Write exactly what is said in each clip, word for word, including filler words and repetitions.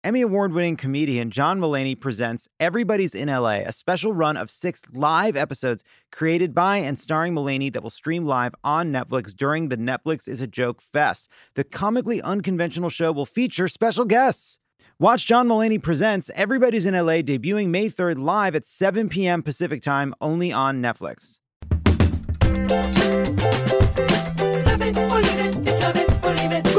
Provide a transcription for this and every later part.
Emmy Award-winning comedian John Mulaney presents Everybody's in L A, a special run of six live episodes created by and starring Mulaney that will stream live on Netflix during the Netflix is a Joke Fest. The comically unconventional show will feature special guests. Watch John Mulaney Presents Everybody's in L A debuting May third live at seven p.m. Pacific Time only on Netflix. Love it or leave it, it's love it or leave it.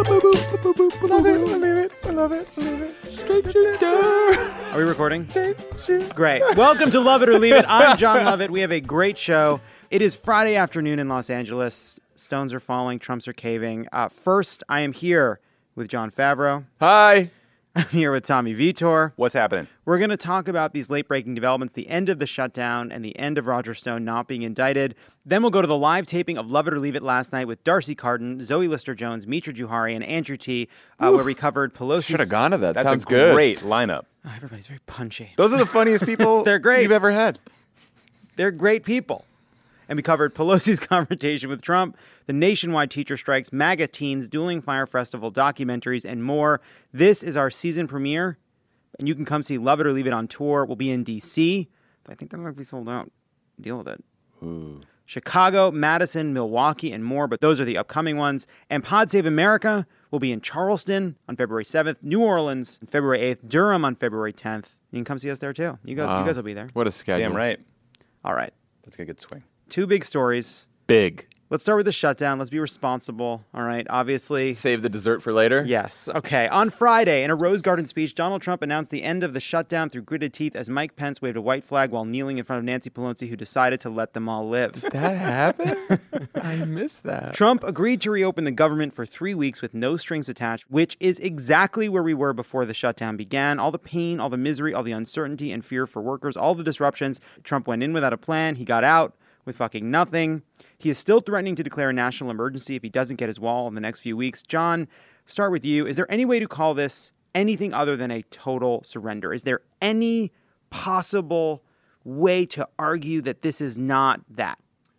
Love it, or leave it, or love it, or leave it. Straight shooter. Are we recording? Straight shoot. Great. Welcome to Love It or Leave It. I'm John Lovett. We have a great show. It is Friday afternoon in Los Angeles. Stones are falling. Trumps are caving. Uh, first, I am here with Jon Favreau. Hi. I'm here with Tommy Vitor. What's happening? We're going to talk about these late-breaking developments, the end of the shutdown and the end of Roger Stone not being indicted. Then we'll go to the live taping of Love It or Leave It last night with Darcy Carden, Zoe Lister-Jones, Mitra Juhari, and Andrew T., uh, where we covered Pelosi's... Should have gone to that. That's Sounds a good. great lineup. Oh, everybody's very punchy. Those are the funniest people They're great. you've ever had. They're great people. And we covered Pelosi's confrontation with Trump, the nationwide teacher strikes, MAGA teens, dueling Fire Festival documentaries, and more. This is our season premiere, and you can come see Love It or Leave It on tour. We'll be in D C, but I think that might be sold out. Deal with it. Ooh. Chicago, Madison, Milwaukee, and more, but those are the upcoming ones. And Pod Save America will be in Charleston on February seventh, New Orleans on February eighth, Durham on February tenth. You can come see us there, too. You guys, Wow. you guys will be there. What a schedule. Damn right. All right. Let's get a good swing. Two big stories. Big. Let's start with the shutdown. Let's be responsible. All right. Obviously. Save the dessert for later? Yes. Okay. On Friday, in a Rose Garden speech, Donald Trump announced the end of the shutdown through gritted teeth as Mike Pence waved a white flag while kneeling in front of Nancy Pelosi, who decided to let them all live. That happened? I missed that. Trump agreed to reopen the government for three weeks with no strings attached, which is exactly where we were before the shutdown began. All the pain, all the misery, all the uncertainty and fear for workers, all the disruptions. Trump went in without a plan. He got out with fucking nothing. He is still threatening to declare a national emergency if he doesn't get his wall in the next few weeks. John, start with you. Is there any way to call this anything other than a total surrender? Is there any possible way to argue that this is not that?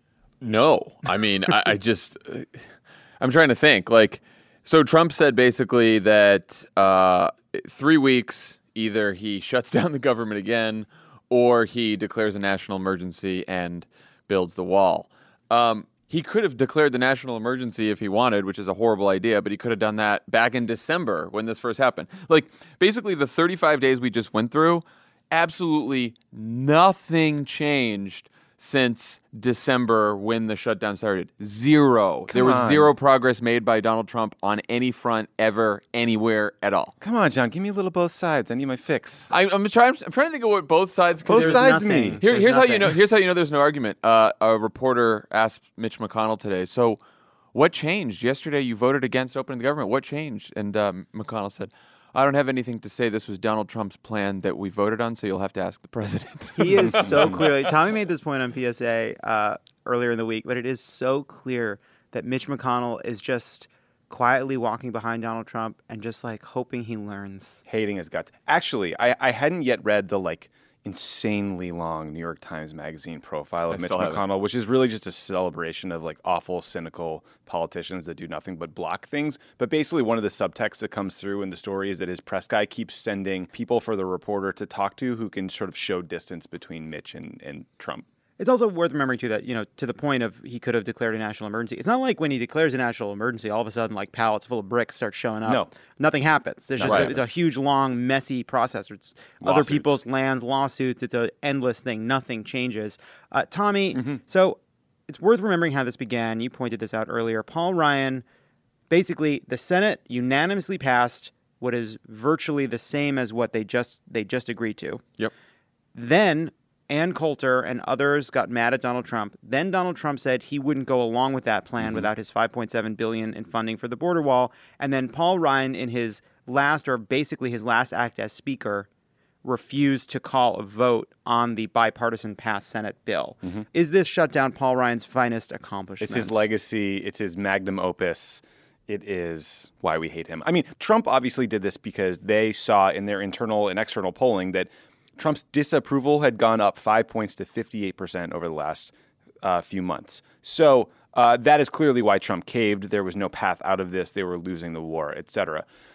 No. I mean, I, I just, uh, I'm trying to think. Like, so Trump said basically that uh, three weeks, either he shuts down the government again or he declares a national emergency and builds the wall. Um, he could have declared the national emergency if he wanted, which is a horrible idea, but he could have done that back in December when this first happened. Like, basically, the thirty-five days we just went through, absolutely nothing changed since December when the shutdown started. Zero. Come there was on. zero progress made by Donald Trump on any front ever, anywhere at all. Come on, John. Give me a little both sides. I need my fix. I, I'm trying. I'm trying to think of what both sides. Could Both There's sides nothing. mean. Here, There's here's how you nothing. know. Here's how you know there's no argument. Uh, a reporter asked Mitch McConnell today. So, what changed yesterday? You voted against opening the government. What changed? And um, McConnell said, "I don't have anything to say. This was Donald Trump's plan that we voted on. So you'll have to ask the president." He is so clearly. Tommy made this point on P S A uh, earlier in the week, but it is so clear that Mitch McConnell is just quietly walking behind Donald Trump and just like hoping he learns. Hating his guts. Actually, I, I hadn't yet read the like insanely long New York Times Magazine profile of I Mitch still haven't. McConnell, which is really just a celebration of like awful, cynical politicians that do nothing but block things. But basically, one of the subtexts that comes through in the story is that his press guy keeps sending people for the reporter to talk to who can sort of show distance between Mitch and, and Trump. It's also worth remembering, too, that, you know, to the point of he could have declared a national emergency. It's not like when he declares a national emergency, all of a sudden, like, pallets full of bricks start showing up. No. Nothing happens. There's just Nothing a, it's a happens. huge, long, messy process. It's other Lawsuits. people's lands, lawsuits. It's an endless thing. Nothing changes. Uh, Tommy, Mm-hmm. so it's worth remembering how this began. You pointed this out earlier. Paul Ryan, basically, the Senate unanimously passed what is virtually the same as what they just they just agreed to. Yep. Then Ann Coulter and others got mad at Donald Trump. Then Donald Trump said he wouldn't go along with that plan Mm-hmm. without his five point seven billion dollars in funding for the border wall. And then Paul Ryan, in his last, or basically his last act as speaker, refused to call a vote on the bipartisan passed Senate bill. Mm-hmm. Is this shutdown Paul Ryan's finest accomplishment? It's his legacy. It's his magnum opus. It is why we hate him. I mean, Trump obviously did this because they saw in their internal and external polling that Trump's disapproval had gone up five points to fifty-eight percent over the last uh, few months. So uh, that is clearly why Trump caved. There was no path out of this. They were losing the war, et cetera.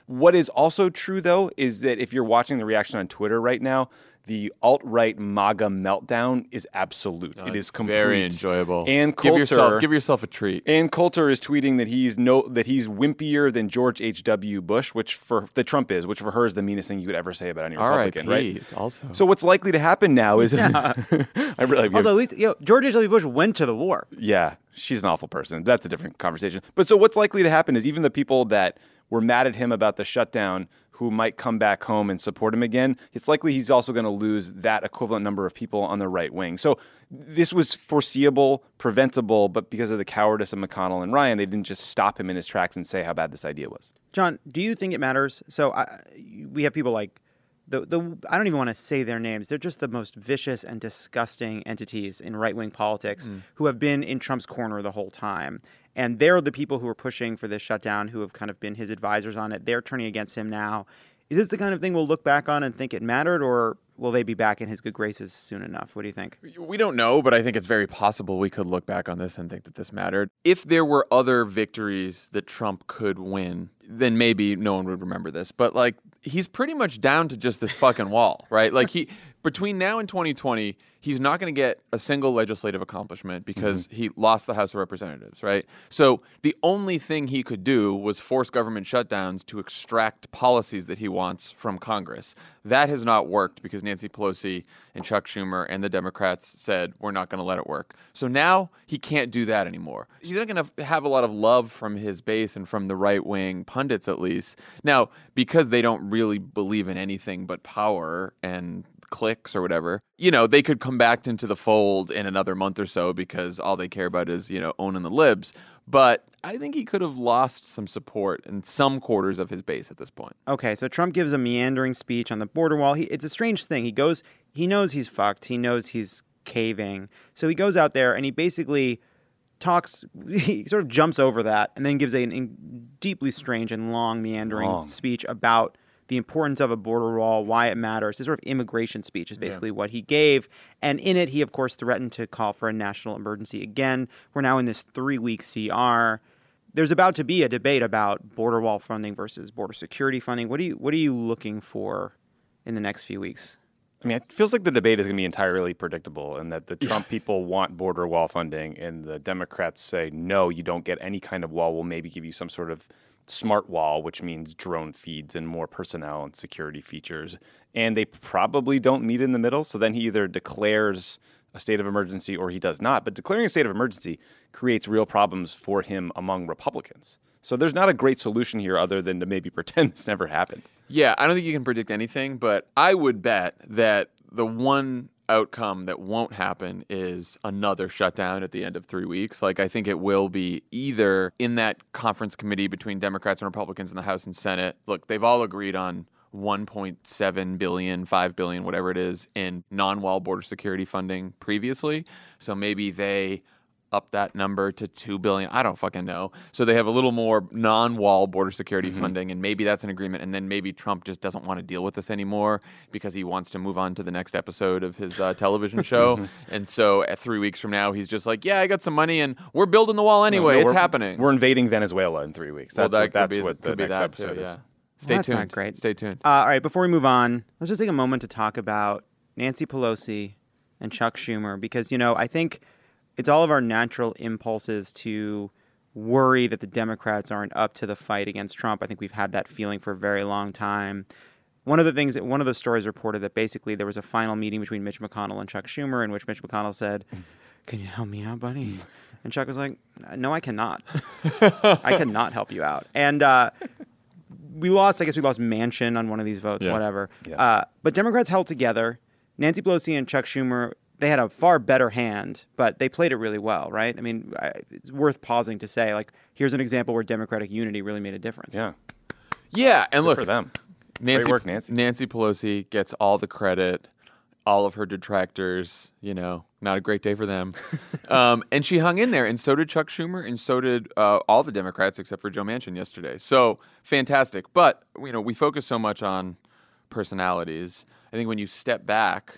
What is also true, though, is that if you're watching the reaction on Twitter right now, the alt-right MAGA meltdown is absolute. Oh, it is it's complete. Very enjoyable. And Coulter, give yourself give yourself a treat. And Coulter is tweeting that he's no that he's wimpier than George H W. Bush, which for the Trump is, which for her is the meanest thing you could ever say about any Republican, R I P right? Also. So what's likely to happen now is Yeah. I really Also, at least you know, George H W. Bush went to the war. yeah, she's an awful person. That's a different conversation. But so what's likely to happen is even the people that were mad at him about the shutdown who might come back home and support him again, it's likely he's also going to lose that equivalent number of people on the right wing. So this was foreseeable, preventable, but because of the cowardice of McConnell and Ryan, they didn't just stop him in his tracks and say how bad this idea was. John, do you think it matters? So I, we have people like the the I don't even want to say their names. They're just the most vicious and disgusting entities in right-wing politics Mm. who have been in Trump's corner the whole time. And they're the people who are pushing for this shutdown, who have kind of been his advisors on it. They're turning against him now. Is this the kind of thing we'll look back on and think it mattered, or will they be back in his good graces soon enough? What do you think? We don't know, but I think it's very possible we could look back on this and think that this mattered. If there were other victories that Trump could win, then maybe no one would remember this. But like, he's pretty much down to just this fucking wall, right? Like he, between now and twenty twenty, he's not going to get a single legislative accomplishment because mm-hmm. he lost the House of Representatives, right? So the only thing he could do was force government shutdowns to extract policies that he wants from Congress. That has not worked because Nancy Pelosi and Chuck Schumer and the Democrats said, we're not going to let it work. So now he can't do that anymore. He's not going to have a lot of love from his base and from the right-wing pundits, at least. Now, because they don't really believe in anything but power and clicks or whatever, you know, they could come back into the fold in another month or so because all they care about is, you know, owning the libs. But I think he could have lost some support in some quarters of his base at this point. Okay, so Trump gives a meandering speech on the border wall. He, it's a strange thing. He goes, he knows he's fucked. He knows he's caving. So he goes out there and he basically talks, he sort of jumps over that and then gives a, a deeply strange and long meandering Long. speech about the importance of a border wall, why it matters. This sort of immigration speech is basically yeah. what he gave. And in it, he, of course, threatened to call for a national emergency again. We're now in this three-week C R. There's about to be a debate about border wall funding versus border security funding. What are you, what are you looking for in the next few weeks? I mean, it feels like the debate is going to be entirely predictable and that the Trump yeah. people want border wall funding and the Democrats say, no, you don't get any kind of wall. We'll maybe give you some sort of smart wall, which means drone feeds and more personnel and security features. And they probably don't meet in the middle. So then he either declares a state of emergency or he does not. But declaring a state of emergency creates real problems for him among Republicans. So there's not a great solution here other than to maybe pretend this never happened. Yeah, I don't think you can predict anything, but I would bet that the one outcome that won't happen is another shutdown at the end of three weeks. Like, I think it will be either in that conference committee between Democrats and Republicans in the House and Senate. Look, they've all agreed on one point seven billion dollars, five billion dollars, whatever it is, in non-wall border security funding previously. So maybe they up that number to two billion dollars. I don't fucking know. So they have a little more non-wall border security mm-hmm. funding, and maybe that's an agreement. And then maybe Trump just doesn't want to deal with this anymore because he wants to move on to the next episode of his uh, television show. And so at three weeks from now, he's just like, yeah, I got some money, and we're building the wall anyway. No, no, it's we're, happening. We're invading Venezuela in three weeks. That's well, that what, that's be, what the next episode too, is. Yeah. Stay well, that's tuned. Not great. Stay tuned. Uh, all right, before we move on, let's just take a moment to talk about Nancy Pelosi and Chuck Schumer because, you know, I think it's all of our natural impulses to worry that the Democrats aren't up to the fight against Trump. I think we've had that feeling for a very long time. One of the things that one of those stories reported that basically there was a final meeting between Mitch McConnell and Chuck Schumer in which Mitch McConnell said, "Can you help me out, buddy?" And Chuck was like, "No, I cannot. I cannot help you out." And uh, we lost, I guess we lost Manchin on one of these votes, yeah. whatever. Yeah. Uh, but Democrats held together. Nancy Pelosi and Chuck Schumer, they had a far better hand, but they played it really well, right? I mean, I, it's worth pausing to say, like, here's an example where Democratic unity really made a difference. Yeah. Yeah, and Good look, for them. Nancy, Great work, Nancy. Nancy Pelosi gets all the credit, all of her detractors, you know, not a great day for them. um, and she hung in there, and so did Chuck Schumer, and so did uh, all the Democrats except for Joe Manchin yesterday. So, fantastic. But, you know, we focus so much on personalities. I think when you step back,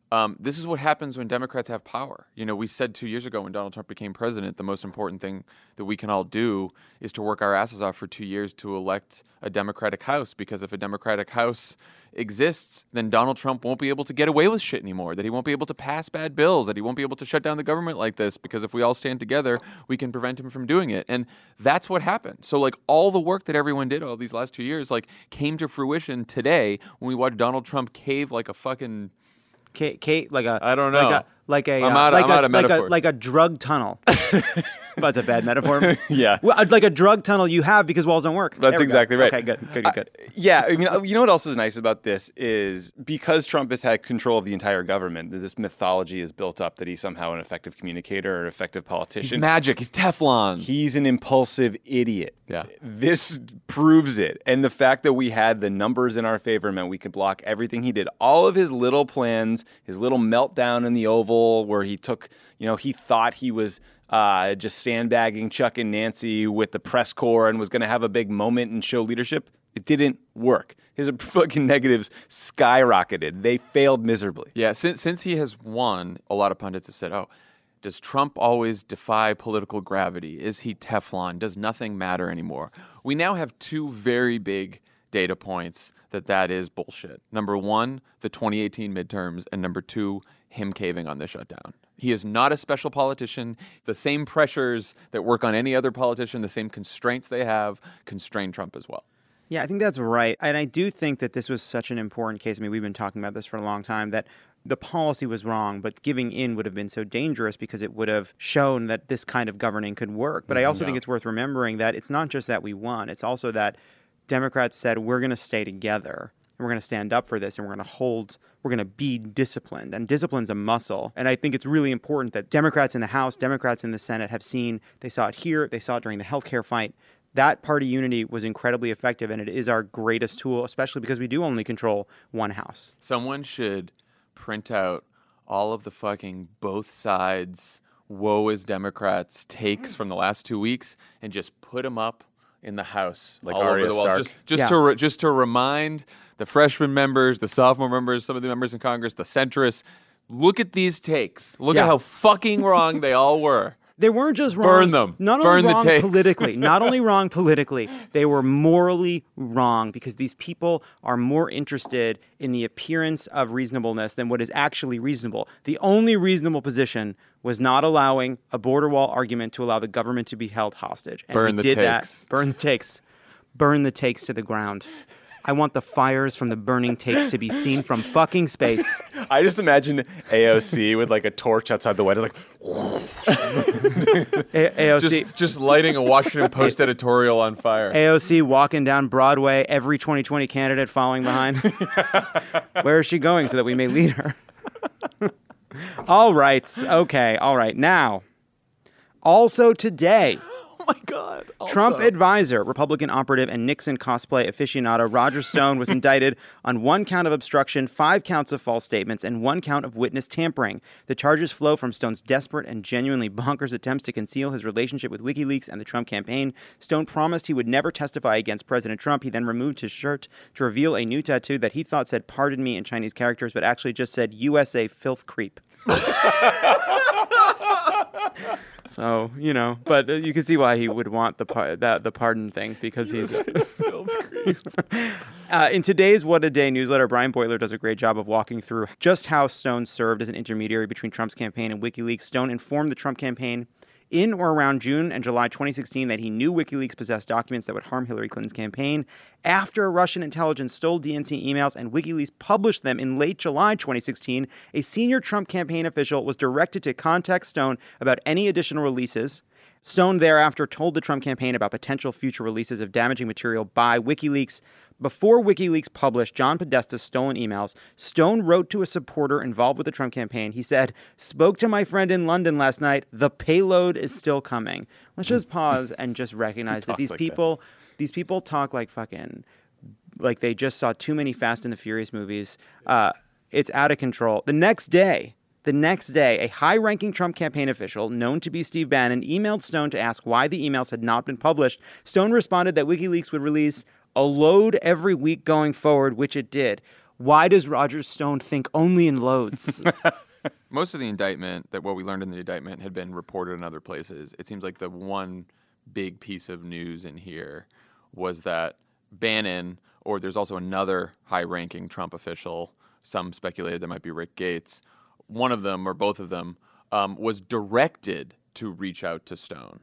Um, this is what happens when Democrats have power. You know, we said two years ago when Donald Trump became president, the most important thing that we can all do is to work our asses off for two years to elect a Democratic House. Because if a Democratic House exists, then Donald Trump won't be able to get away with shit anymore, that he won't be able to pass bad bills, that he won't be able to shut down the government like this, because if we all stand together, we can prevent him from doing it. And that's what happened. So, like, all the work that everyone did all these last two years, like, came to fruition today when we watched Donald Trump cave like a fucking... Kate, Kate, like a I don't know. like a like a I'm uh, out- like I'm a, out of like a metaphors. like a drug tunnel. That's a bad metaphor. Yeah. Well, uh, like a drug tunnel you have because walls don't work. That's There we go. exactly right. Okay, good, good, good, good. Uh, yeah, I mean, you know what else is nice about this is because Trump has had control of the entire government, this mythology is built up that he's somehow an effective communicator or an effective He's politician. magic. He's Teflon. He's an impulsive idiot. Yeah. This proves it. And the fact that we had the numbers in our favor meant we could block everything he did. All of his little plans, his little meltdown in the Oval where he took, you know, he thought he was uh, just sandbagging Chuck and Nancy with the press corps and was going to have a big moment and show leadership. It didn't work. His fucking negatives skyrocketed. They failed miserably. Yeah, since since he has won, a lot of pundits have said, "Oh, does Trump always defy political gravity? Is he Teflon? Does nothing matter anymore?" We now have two very big data points that that is bullshit. Number one, the twenty eighteen midterms, and number two, him caving on the shutdown. He is not a special politician. The same pressures that work on any other politician, the same constraints they have, constrain Trump as well. Yeah, I think that's right. And I do think that this was such an important case. I mean, we've been talking about this for a long time, that the policy was wrong, but giving in would have been so dangerous because it would have shown that this kind of governing could work. But I also Yeah. think it's worth remembering that it's not just that we won. It's also that Democrats said, we're going to stay together. And we're going to stand up for this, and we're going to hold, we're going to be disciplined. And discipline's a muscle. And I think it's really important that Democrats in the House, Democrats in the Senate have seen, they saw it here, they saw it during the healthcare fight. That party unity was incredibly effective, and it is our greatest tool, especially because we do only control one house. Someone should print out all of the fucking both sides, woe is Democrats takes from the last two weeks and just put them up in the House, Like all Arya over the walls, Stark. just, just Yeah. to re- just to remind the freshman members, the sophomore members, some of the members in Congress, the centrists, look at these takes. Look Yeah. at how fucking wrong they all were. They weren't just wrong. Burn them. Not Burn only the wrong takes. politically, not only wrong politically, they were morally wrong because these people are more interested in the appearance of reasonableness than what is actually reasonable. The only reasonable position was not allowing a border wall argument to allow the government to be held hostage. And Burn we the did that. takes. Burn the takes. Burn the takes to the ground. I want the fires from the burning takes to be seen from fucking space. I just imagine A O C with like a torch outside the White House, like, A- AOC. Just, just lighting a Washington Post editorial on fire. A O C walking down Broadway, every twenty twenty candidate following behind. Where is she going so that we may lead her? All right. Okay. All right. Now, also today, Oh my God. Trump Also- advisor, Republican operative, and Nixon cosplay aficionado Roger Stone was indicted on one count of obstruction, five counts of false statements, and one count of witness tampering. The charges flow from Stone's desperate and genuinely bonkers attempts to conceal his relationship with WikiLeaks and the Trump campaign. Stone promised he would never testify against President Trump. He then removed his shirt to reveal a new tattoo that he thought said "Pardon me" in Chinese characters, but actually just said "U S A filth creep." So, you know, but uh, you can see why he would want the par- that the pardon thing because he's uh, in today's What a Day newsletter. Brian Beutler does a great job of walking through just how Stone served as an intermediary between Trump's campaign and WikiLeaks. Stone informed the Trump campaign in or around June and July twenty sixteen that he knew WikiLeaks possessed documents that would harm Hillary Clinton's campaign. After Russian intelligence stole D N C emails and WikiLeaks published them in late July twenty sixteen, a senior Trump campaign official was directed to contact Stone about any additional releases. Stone thereafter told the Trump campaign about potential future releases of damaging material by WikiLeaks. Before WikiLeaks published John Podesta's stolen emails, Stone wrote to a supporter involved with the Trump campaign. He said, "Spoke to my friend in London last night. The payload is still coming." Let's just pause and just recognize that talks these like that. people, these people talk like fucking, like they just saw too many Fast and the Furious movies. Uh, it's out of control. The next day, The next day, a high-ranking Trump campaign official, known to be Steve Bannon, emailed Stone to ask why the emails had not been published. Stone responded that WikiLeaks would release a load every week going forward, which it did. Why does Roger Stone think only in loads? Most of the indictment, that what we learned in the indictment, had been reported in other places. It seems like the one big piece of news in here was that Bannon, or there's also another high-ranking Trump official, some speculated that might be Rick Gates, one of them or both of them um, was directed to reach out to Stone.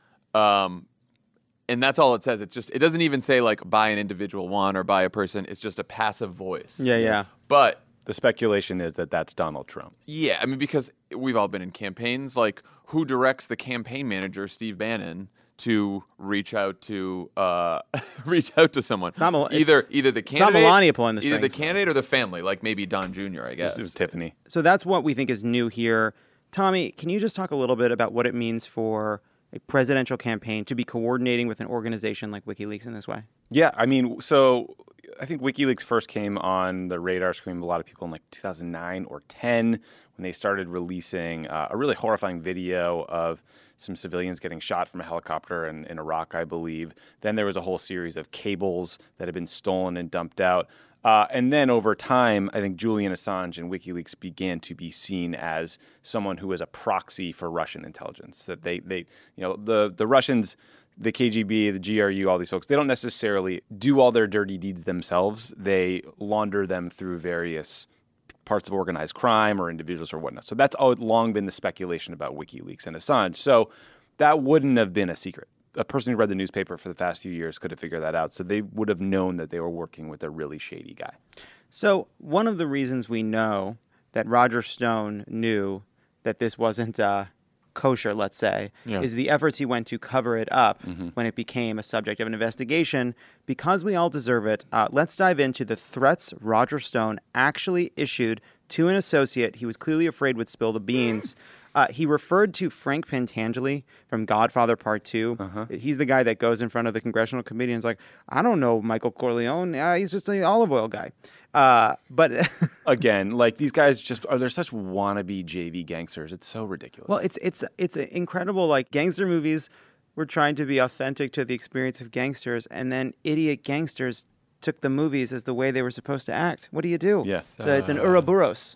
Um, and that's all it says. It's just, it doesn't even say like by an individual one or by a person. It's just a passive voice. yeah, yeah. But The speculation is that that's Donald Trump. yeah, I mean, because we've all been in campaigns. Like, who directs the campaign manager, Steve Bannon, to reach out to uh, reach out to someone? It's not Mel- it's- either either the not candidate, Melania pulling the either the strings. candidate or the family, like maybe Don Junior I guess. This is Tiffany. So that's what we think is new here. Tommy, can you just talk a little bit about what it means for a presidential campaign to be coordinating with an organization like WikiLeaks in this way? Yeah, I mean, so I think WikiLeaks first came on the radar screen of a lot of people in like two thousand nine or ten when they started releasing uh, a really horrifying video of some civilians getting shot from a helicopter in, in Iraq, I believe. Then there was a whole series of cables that had been stolen and dumped out. Uh, and then over time, I think Julian Assange and WikiLeaks began to be seen as someone who was a proxy for Russian intelligence. That they, they you know, the, the Russians, the K G B, the G R U, all these folks, they don't necessarily do all their dirty deeds themselves. They launder them through various parts of organized crime or individuals or whatnot. So that's all long been the speculation about WikiLeaks and Assange. So that wouldn't have been a secret. A person who read the newspaper for the past few years could have figured that out. So they would have known that they were working with a really shady guy. So one of the reasons we know that Roger Stone knew that this wasn't uh, kosher, let's say, Yeah. is the efforts he went to cover it up when it became a subject of an investigation. Because we all deserve it, uh, let's dive into the threats Roger Stone actually issued to an associate he was clearly afraid would spill the beans. Uh, he referred to Frank Pentangeli from Godfather Part two. Uh-huh. He's the guy that goes in front of the congressional committee and is like, I don't know Michael Corleone. Uh, he's just an olive oil guy. Uh, but Again, like these guys just are, they're such wannabe J V gangsters. It's so ridiculous. well, it's it's it's incredible. Like gangster movies were trying to be authentic to the experience of gangsters, and then idiot gangsters took the movies as the way they were supposed to act. What do you do? Yeah. So it's an Ouroboros.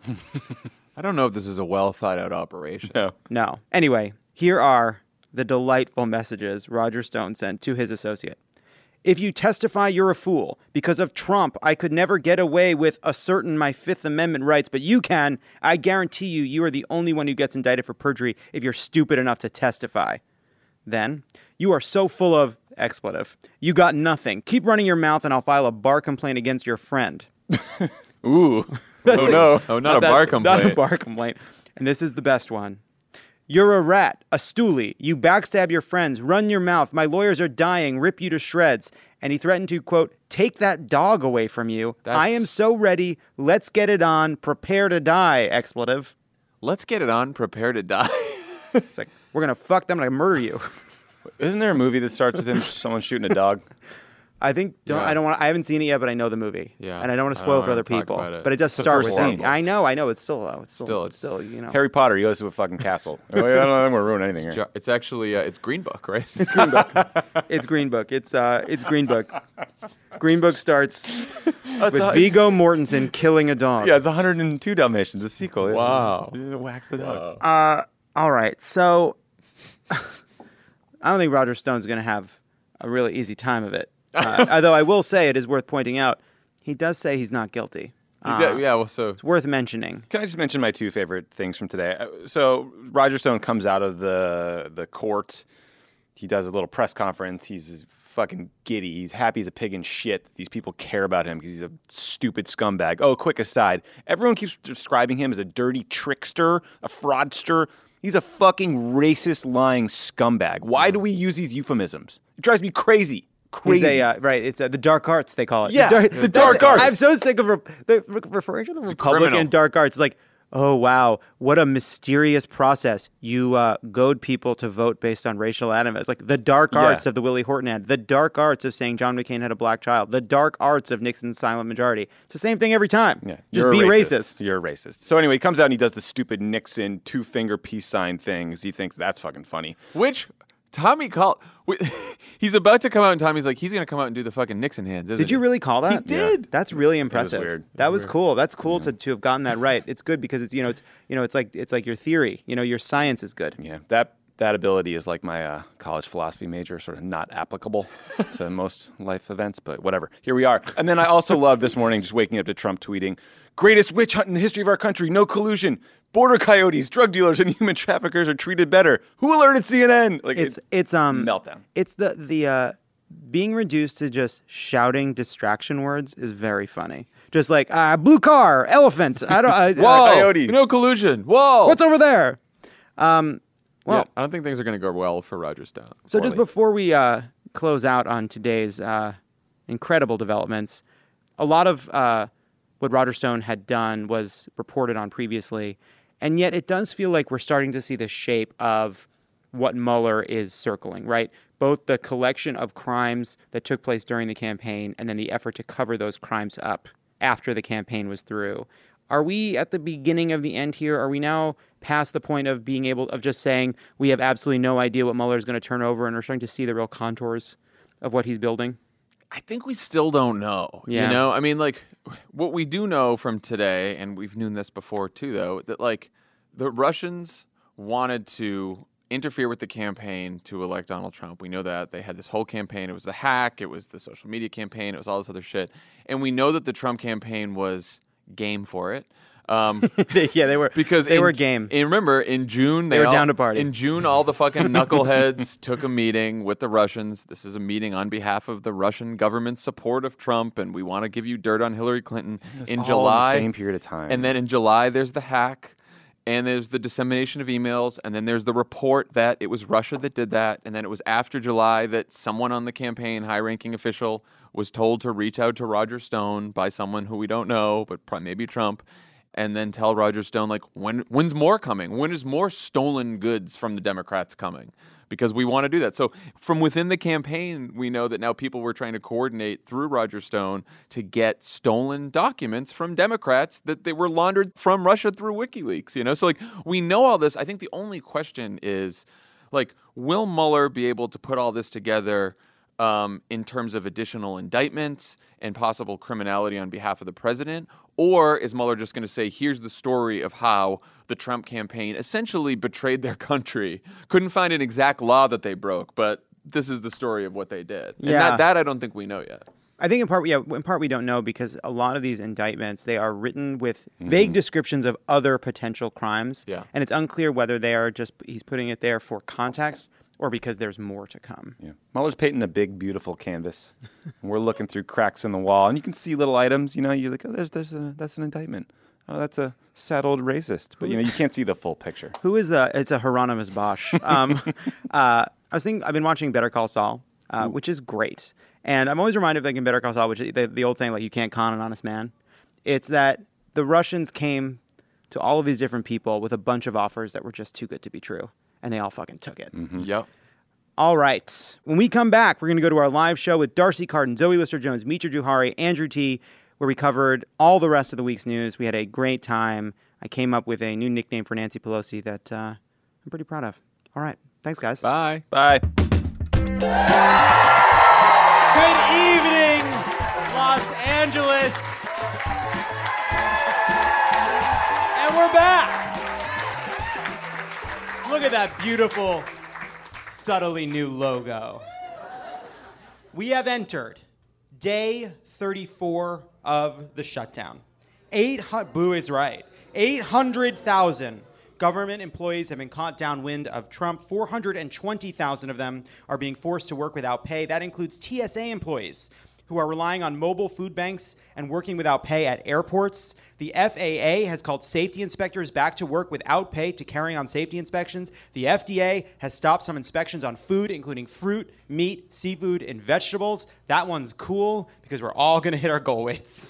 I don't know if this is a well thought out operation. no. No. Anyway, here are the delightful messages Roger Stone sent to his associate. If you testify, you're a fool. Because of Trump, I could never get away with asserting my Fifth Amendment rights, but you can. I guarantee you, you are the only one who gets indicted for perjury if you're stupid enough to testify. Then, you are so full of expletive. You got nothing. Keep running your mouth and I'll file a bar complaint against your friend. Ooh. That's oh a- no. Oh, not, a that- bar complaint. Not a bar complaint. And this is the best one. You're a rat, a stoolie. You backstab your friends. Run your mouth. My lawyers are dying. Rip you to shreds. And he threatened to, quote, take that dog away from you. That's- I am so ready. Let's get it on. Prepare to die, expletive. Let's get it on. Prepare to die. It's like, we're going to fuck them and I murder you. Isn't there a movie that starts with him someone shooting a dog? I think don't Yeah. I don't want I haven't seen it yet, but I know the movie. Yeah. And I don't want to I spoil don't it for wanna other talk people. about it. But it does the start first with scene. that. I know, I know. It's still uh, it's still Still, it's it's- still, you know. Harry Potter, he goes to a fucking castle. I don't think we're ruining anything here. Jo- It's actually uh, it's Green Book, right? It's Green Book. It's Green Book. It's uh, it's Green Book. Green Book starts with a- Viggo Mortensen killing a dog. Yeah, it's one hundred two Dalmatians, the sequel. Wow. It, it whacks the dog. Uh, all right. So I don't think Roger Stone's going to have a really easy time of it. Uh, although I will say it is worth pointing out, he does say he's not guilty. He Uh, did- yeah. Well, so It's worth mentioning. Can I just mention my two favorite things from today? Uh, So Roger Stone comes out of the the court. He does a little press conference. He's fucking giddy. He's happy as a pig in shit that these people care about him because he's a stupid scumbag. Oh, quick aside. Everyone keeps describing him as a dirty trickster, a fraudster. He's a fucking racist, lying scumbag. Why do we use these euphemisms? It drives me crazy. He's Crazy. a, uh, right, it's uh, the dark arts, they call it. Yeah, the dark, the dark arts. I'm so sick of re- the, re- referring to the Republican criminal. dark arts. It's like, oh, wow, what a mysterious process. You uh, goad people to vote based on racial animus. Like the dark Yeah. arts of the Willie Horton ad, the dark arts of saying John McCain had a black child, the dark arts of Nixon's silent majority. It's the same thing every time. Yeah, Just you're be a racist. You're a racist. So anyway, he comes out and he does the stupid Nixon two finger peace sign things. He thinks that's fucking funny. which Tommy called. He's about to come out, and Tommy's like, he's going to come out and do the fucking Nixon hands. Isn't Did you he? really call that? He did. That's really impressive. weird. That was cool. That's cool to, to have gotten that right. It's good because it's you know it's you know it's like it's like your theory. You know your science is good. Yeah, that that ability is like my uh, college philosophy major, sort of not applicable to most life events, but whatever. Here we are. And then I also love this morning just waking up to Trump tweeting, "Greatest witch hunt in the history of our country. No collusion. Border coyotes, drug dealers, and human traffickers are treated better. Who alerted C N N?" Like It's it's um meltdown. It's the the uh, being reduced to just shouting distraction words is very funny. Just like uh, blue car, elephant. I don't. I, Whoa! I- Coyote. No collusion. Whoa! what's over there? Um, well, Yeah, I don't think things are going to go well for Roger Stone. so just before we uh, close out on today's uh, incredible developments, a lot of uh, what Roger Stone had done was reported on previously, and yet it does feel like we're starting to see the shape of what Mueller is circling, right? Both the collection of crimes that took place during the campaign and then the effort to cover those crimes up after the campaign was through. Are we at the beginning of the end here? Are we now past the point of being able of just saying we have absolutely no idea what Mueller is going to turn over and we're starting to see the real contours of what he's building? I think we still don't know. Yeah. You know, I mean, like, what we do know from today, and we've known this before too, though, that like the Russians wanted to interfere with the campaign to elect Donald Trump. We know that they had this whole campaign. It was the hack. It was the social media campaign. It was all this other shit. And we know that the Trump campaign was game for it. Um, yeah, they were because they in- were game. And remember, in June They were all- down to party. In June, all the fucking knuckleheads took a meeting with the Russians. This is a meeting on behalf of the Russian government's support of Trump, and we want to give you dirt on Hillary Clinton. In all in July, the same period of time. and then in July, there's the hack. And there's the dissemination of emails, and then there's the report that it was Russia that did that, and then it was after July that someone on the campaign, high-ranking official, was told to reach out to Roger Stone by someone who we don't know, but probably maybe Trump, and then tell Roger Stone, like, when when's more coming? When is more stolen goods from the Democrats coming? Because we want to do that. So from within the campaign, we know that now people were trying to coordinate through Roger Stone to get stolen documents from Democrats that they were laundered from Russia through WikiLeaks, you know? So like we know all this. I think the only question is like, will Mueller be able to put all this together um, in terms of additional indictments and possible criminality on behalf of the president? Or is Mueller just going to say, here's the story of how the Trump campaign essentially betrayed their country? Couldn't find an exact law that they broke, but this is the story of what they did. And Yeah. that, that I don't think we know yet. I think in part, yeah, in part we don't know because a lot of these indictments, they are written with vague descriptions of other potential crimes. Yeah. And it's unclear whether they are just, he's putting it there for context or because there's more to come. Yeah. Mueller's painting a big, beautiful canvas. And we're looking through cracks in the wall, and you can see little items. You know, you're like, oh, there's, there's a, that's an indictment. Oh, that's a sad old racist. But you know, you can't see the full picture. Who is the, it's a Hieronymus Bosch. Um, uh, I was thinking, I've been watching Better Call Saul, uh, which is great. And I'm always reminded of like in Better Call Saul, which is the, the old saying, like, you can't con an honest man. It's that the Russians came to all of these different people with a bunch of offers that were just too good to be true. And they all fucking took it. Yep. All right. When we come back, we're going to go to our live show with Darcy Carden, Zoe Lister-Jones, Mitra Juhari, Andrew T., where we covered all the rest of the week's news. We had a great time. I came up with a new nickname for Nancy Pelosi that uh, I'm pretty proud of. All right. Thanks, guys. Bye. Bye. Good evening, Los Angeles. And we're back. Look at that beautiful, subtly new logo. We have entered day thirty-four of the shutdown. Eight hundred, Boo is right. eight hundred thousand government employees have been caught downwind of Trump. four hundred twenty thousand of them are being forced to work without pay. That includes T S A employees who are relying on mobile food banks and working without pay at airports. The F A A has called safety inspectors back to work without pay to carry on safety inspections. The F D A has stopped some inspections on food, including fruit, meat, seafood, and vegetables. That one's cool because we're all going to hit our goal weights.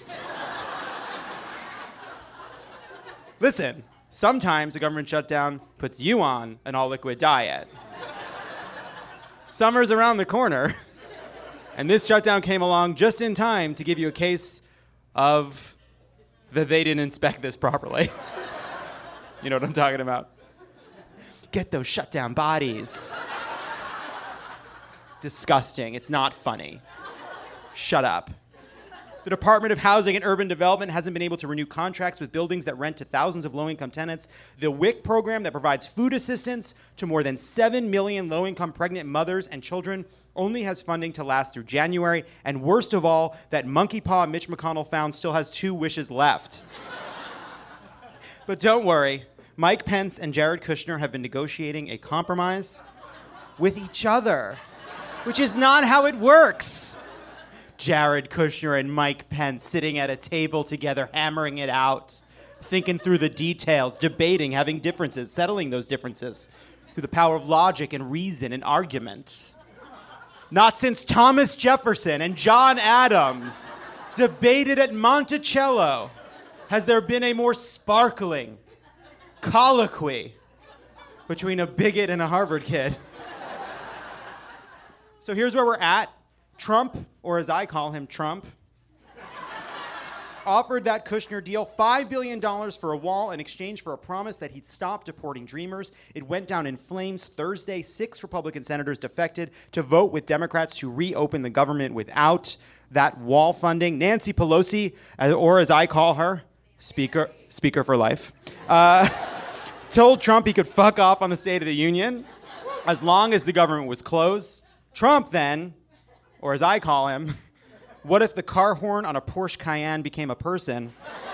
Listen, sometimes a government shutdown puts you on an all-liquid diet. Summer's around the corner, and this shutdown came along just in time to give you a case of the they didn't inspect this properly. You know what I'm talking about? Get those shutdown bodies. disgusting. It's not funny. Shut up. The Department of Housing and Urban Development hasn't been able to renew contracts with buildings that rent to thousands of low-income tenants. The W I C program that provides food assistance to more than seven million low-income pregnant mothers and children only has funding to last through January. And worst of all, that monkey paw Mitch McConnell found still has two wishes left. But don't worry, Mike Pence and Jared Kushner have been negotiating a compromise with each other, which is not how it works. Jared Kushner and Mike Pence sitting at a table together, hammering it out, thinking through the details, debating, having differences, settling those differences through the power of logic and reason and argument. Not since Thomas Jefferson and John Adams debated at Monticello has there been a more sparkling colloquy between a bigot and a Harvard kid. So here's where we're at. Trump, or as I call him, Trump, offered that Kushner deal five billion dollars for a wall in exchange for a promise that he'd stop deporting Dreamers. It went down in flames Thursday. Six Republican senators defected to vote with Democrats to reopen the government without that wall funding. Nancy Pelosi, or as I call her, Speaker, Speaker for life, uh, told Trump he could fuck off on the State of the Union as long as the government was closed. Trump then, or as I call him, what if the car horn on a Porsche Cayenne became a person?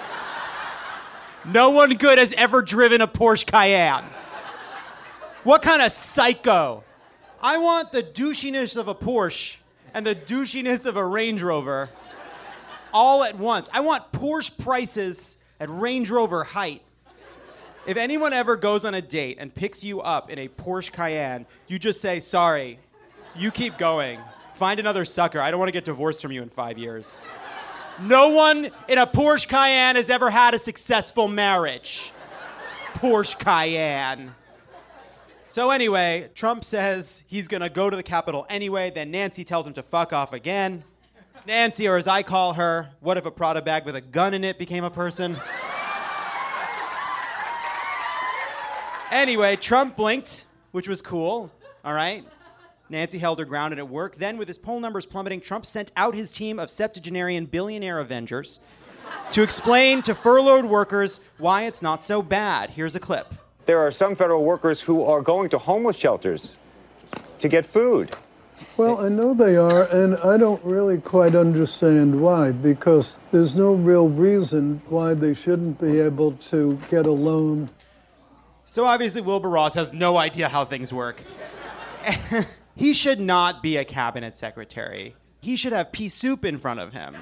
No one good has ever driven a Porsche Cayenne. What kind of psycho? I want the douchiness of a Porsche and the douchiness of a Range Rover all at once. I want Porsche prices at Range Rover height. If anyone ever goes on a date and picks you up in a Porsche Cayenne, you just say, sorry, you keep going. Find another sucker. I don't want to get divorced from you in five years. No one in a Porsche Cayenne has ever had a successful marriage. Porsche Cayenne. So anyway, Trump says he's going to go to the Capitol anyway. Then Nancy tells him to fuck off again. Nancy, or as I call her, what if a Prada bag with a gun in it became a person? Anyway, Trump blinked, which was cool. All right? Nancy held her ground and it worked. Then, with his poll numbers plummeting, Trump sent out his team of septuagenarian billionaire Avengers to explain to furloughed workers why it's not so bad. Here's a clip. There are some federal workers who are going to homeless shelters to get food. Well, I know they are, and I don't really quite understand why, because there's no real reason why they shouldn't be able to get a loan. So obviously Wilbur Ross has no idea how things work. He should not be a cabinet secretary. He should have pea soup in front of him.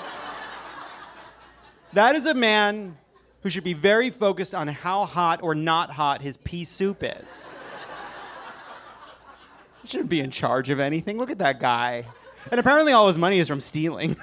That is a man who should be very focused on how hot or not hot his pea soup is. He shouldn't be in charge of anything. Look at that guy. And apparently all his money is from stealing.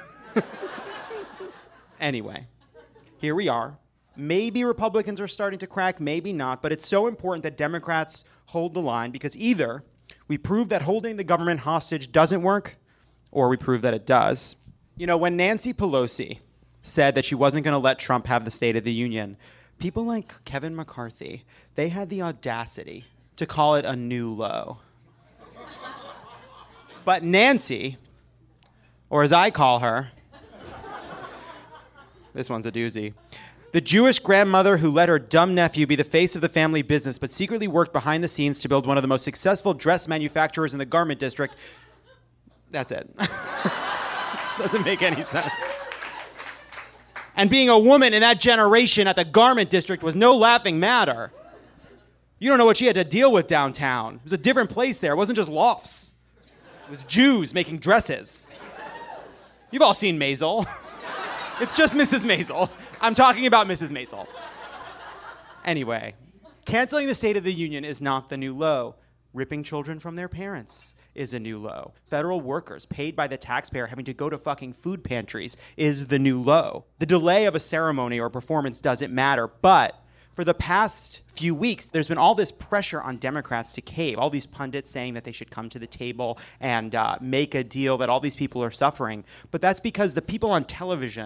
Anyway, here we are. Maybe Republicans are starting to crack, maybe not, but it's so important that Democrats hold the line because either we prove that holding the government hostage doesn't work, or we prove that it does. You know, when Nancy Pelosi said that she wasn't going to let Trump have the State of the Union, people like Kevin McCarthy, they had the audacity to call it a new low. But Nancy, or as I call her, this one's a doozy, the Jewish grandmother who let her dumb nephew be the face of the family business but secretly worked behind the scenes to build one of the most successful dress manufacturers in the garment district. That's it. Doesn't make any sense. And being a woman in that generation at the garment district was no laughing matter. You don't know what she had to deal with downtown. It was a different place there. It wasn't just lofts. It was Jews making dresses. You've all seen Maisel. It's just Missus Maisel. I'm talking about Missus Maisel. Anyway, canceling the State of the Union is not the new low. Ripping children from their parents is a new low. Federal workers paid by the taxpayer having to go to fucking food pantries is the new low. The delay of a ceremony or performance doesn't matter, but for the past few weeks, there's been all this pressure on Democrats to cave. All these pundits saying that they should come to the table and uh, make a deal, that all these people are suffering. But that's because the people on television,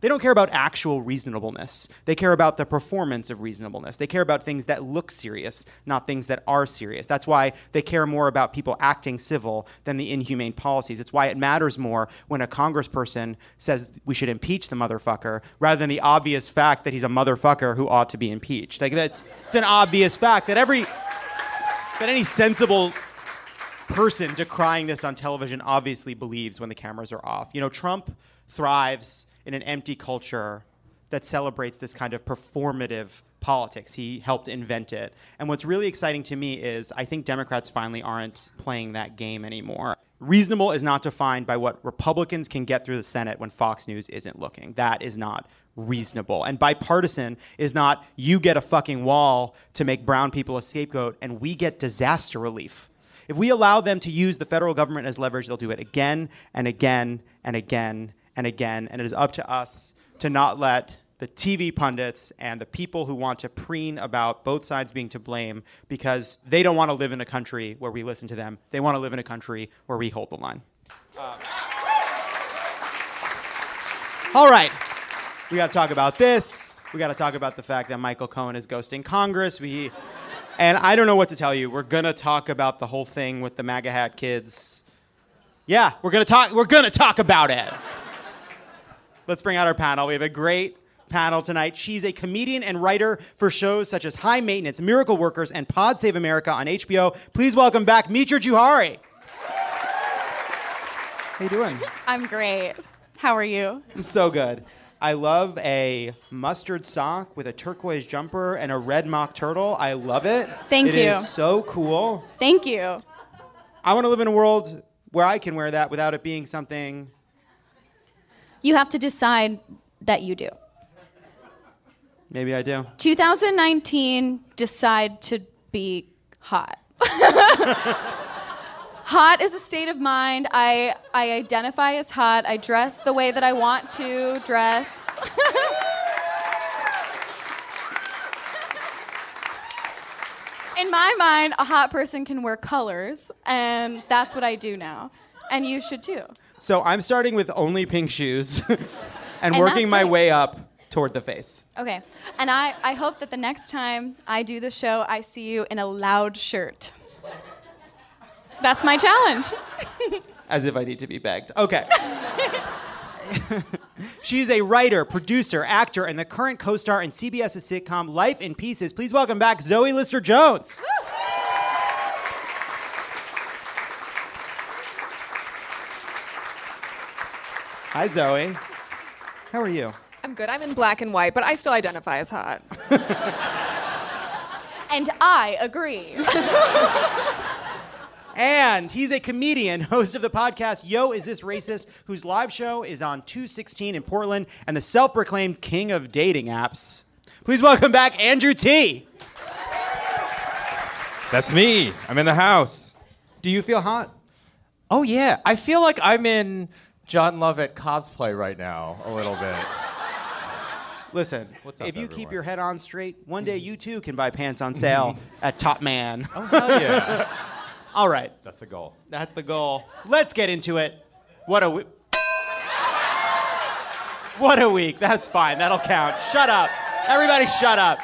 They don't care about actual reasonableness. They care about the performance of reasonableness. They care about things that look serious, not things that are serious. That's why they care more about people acting civil than the inhumane policies. It's why it matters more when a congressperson says we should impeach the motherfucker rather than the obvious fact that he's a motherfucker who ought to be impeached. Like that's it's an obvious fact that every that any sensible person decrying this on television obviously believes when the cameras are off. You know, Trump thrives in an empty culture that celebrates this kind of performative politics. He helped invent it. And what's really exciting to me is I think Democrats finally aren't playing that game anymore. Reasonable is not defined by what Republicans can get through the Senate when Fox News isn't looking. That is not reasonable. And bipartisan is not you get a fucking wall to make brown people a scapegoat and we get disaster relief. If we allow them to use the federal government as leverage, they'll do it again and again and again and again. And it is up to us to not let the T V pundits and the people who want to preen about both sides being to blame because they don't want to live in a country where we listen to them. They want to live in a country where we hold the line. Um, all right. We got to talk about this. We got to talk about the fact that Michael Cohen is ghosting Congress. We, and I don't know what to tell you. We're going to talk about the whole thing with the MAGA hat kids. Yeah, we're going to talk we're going to talk about it. Let's bring out our panel. We have a great panel tonight. She's a comedian and writer for shows such as High Maintenance, Miracle Workers, and Pod Save America on H B O. Please welcome back Mitra Juhari. How you doing? I'm great. How are you? I'm so good. I love a mustard sock with a turquoise jumper and a red mock turtle. I love it. Thank It you. is so cool. Thank you. I want to live in a world where I can wear that without it being something. You have to decide that you do. Maybe I do. twenty nineteen, decide to be hot. Hot is a state of mind. I, I identify as hot. I dress the way that I want to dress. In my mind, a hot person can wear colors, and that's what I do now. And you should too. So I'm starting with only pink shoes and, And working that's my great. way up toward the face. Okay. And I, I hope that the next time I do the show, I see you in a loud shirt. That's my challenge. As if I need to be begged. Okay. She's a writer, producer, actor, and the current co-star in CBS's sitcom Life in Pieces. Please welcome back Zoe Lister-Jones. Hi, Zoe. How are you? I'm good. I'm in black and white, but I still identify as hot. And I agree. And he's a comedian, host of the podcast Yo, Is This Racist?, whose live show is on two sixteen in Portland, and the self-proclaimed king of dating apps. Please welcome back Andrew T. That's me. I'm in the house. Do you feel hot? Oh, yeah. I feel like I'm in John Lovett cosplay right now, a little bit. Listen, What's up, if you everyone? keep your head on straight, one day you too can buy pants on sale at Top Man. Oh, hell yeah. All right, That's the goal. that's the goal. Let's get into it. What a week. What a week. That's fine. That'll count. Shut up. Everybody shut up.